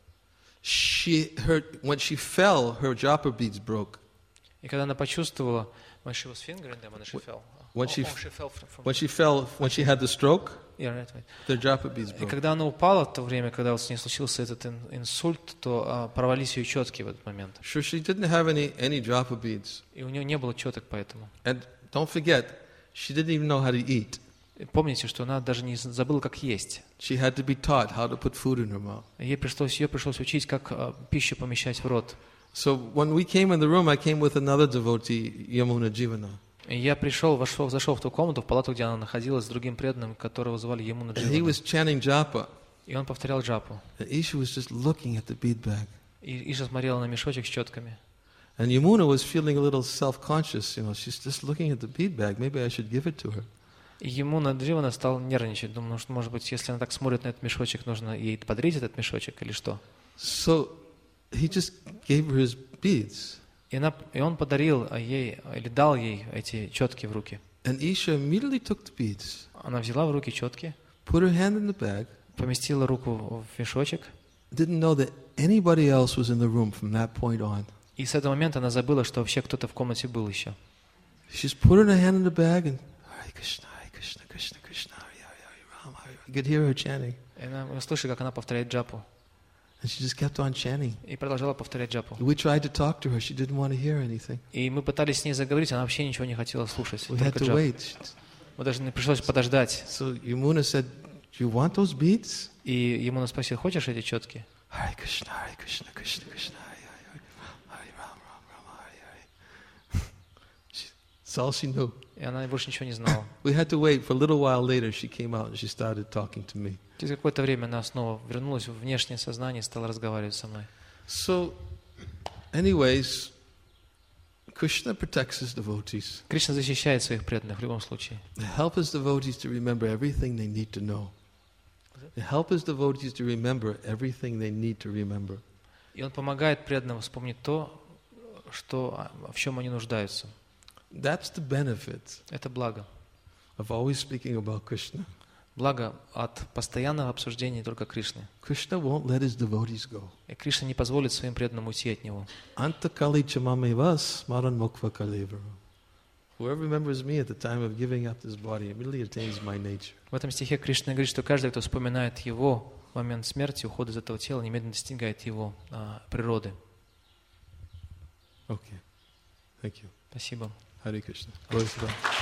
she, her, when she fell, her japa beads broke. И когда она почувствовала, when she was fingering them, when she fell. When Oh, she, oh, she fell from, from when she fell, when she had the stroke, yeah, right, right. their japa beads И broke. когда она упала в то время, когда вот с ней случился этот ин- инсульт, то а, порвались ее четки в этот момент. Sure, she didn't have any any japa beads. И у нее не было четок поэтому. And don't forget, she didn't even know how to eat. И помните, что она даже не з- забыла, как есть. She had to be taught how to put food in her mouth. Ей пришлось, ее пришлось учить, как а, пищу помещать в рот. So when we came in the room, I came with another devotee, Yamuna Jivana. И я пришел, вошел, зашел в ту комнату, в палату, где она находилась, с другим преданным, которого звали Ямуна And he Дживана. was chanting japa. И он повторял джапу. And Isha was just looking at the bead bag. И Иша смотрела на мешочек с четками. And Yamuna was feeling a little self-conscious. You know, she's just looking at the bead bag. Maybe I should give it to her. И Ямуна Дживана стал нервничать. Думал, что, может быть, если она так смотрит на этот мешочек, нужно ей подарить этот мешочек или что. So he just gave her his beads. И, она, и он подарил ей, или дал ей эти четки в руки. And Isha immediately took the beads, Она взяла в руки четки, put her hand in the bag, поместила руку в мешочек, didn't know that anybody else was in the room from that point on. и с этого момента она забыла, что вообще кто-то в комнате был еще. She just put her hand in the bag and Hare Krishna, Hare Krishna, Krishna Krishna, Hare Hare, Hare Ram, Hare. I could hear her chanting, И она услышала, как она повторяет джапу. and she just kept on chanting. И продолжала повторять джапу. We tried to talk to her; she didn't want to hear anything. И мы пытались с ней заговорить, она вообще ничего не хотела слушать. We had Только to джапу. wait. Мы даже не пришлось подождать. So Yamuna said, "Do you want those beads?" И ему спросил: хочешь эти четки? Hare Krishna, Hare Krishna, Krishna Krishna, Hare Hare, Hare Ram, Ram Ram, Hare Hare. She- That's all she knew. И она больше ничего не знала. We had to wait for a little while later. She came out and she started talking to me. Через какое-то время она снова вернулась в внешнее сознание и стала разговаривать со мной. So, anyways, Krishna protects his devotees. Кришна защищает своих преданных в любом случае. Help his devotees to remember everything they need to know. Help his devotees to remember everything they need to remember. И он помогает преданным вспомнить то, что, в чем они нуждаются. That's the benefit Это благо. of always speaking about Krishna. Благо от постоянного обсуждения только Кришны. Krishna won't let his devotees go. И Кришна не позволит своим преданным уйти от него. Antakali chamamevas maran mukva kalevaru. Whoever remembers me at the time of giving up this body immediately attains my nature. В этом стихе Кришна говорит, что каждый, кто вспоминает его в момент смерти, ухода из этого тела, немедленно достигает его а, природы. Okay. Thank you. Спасибо. Hare Krishna. Спасибо.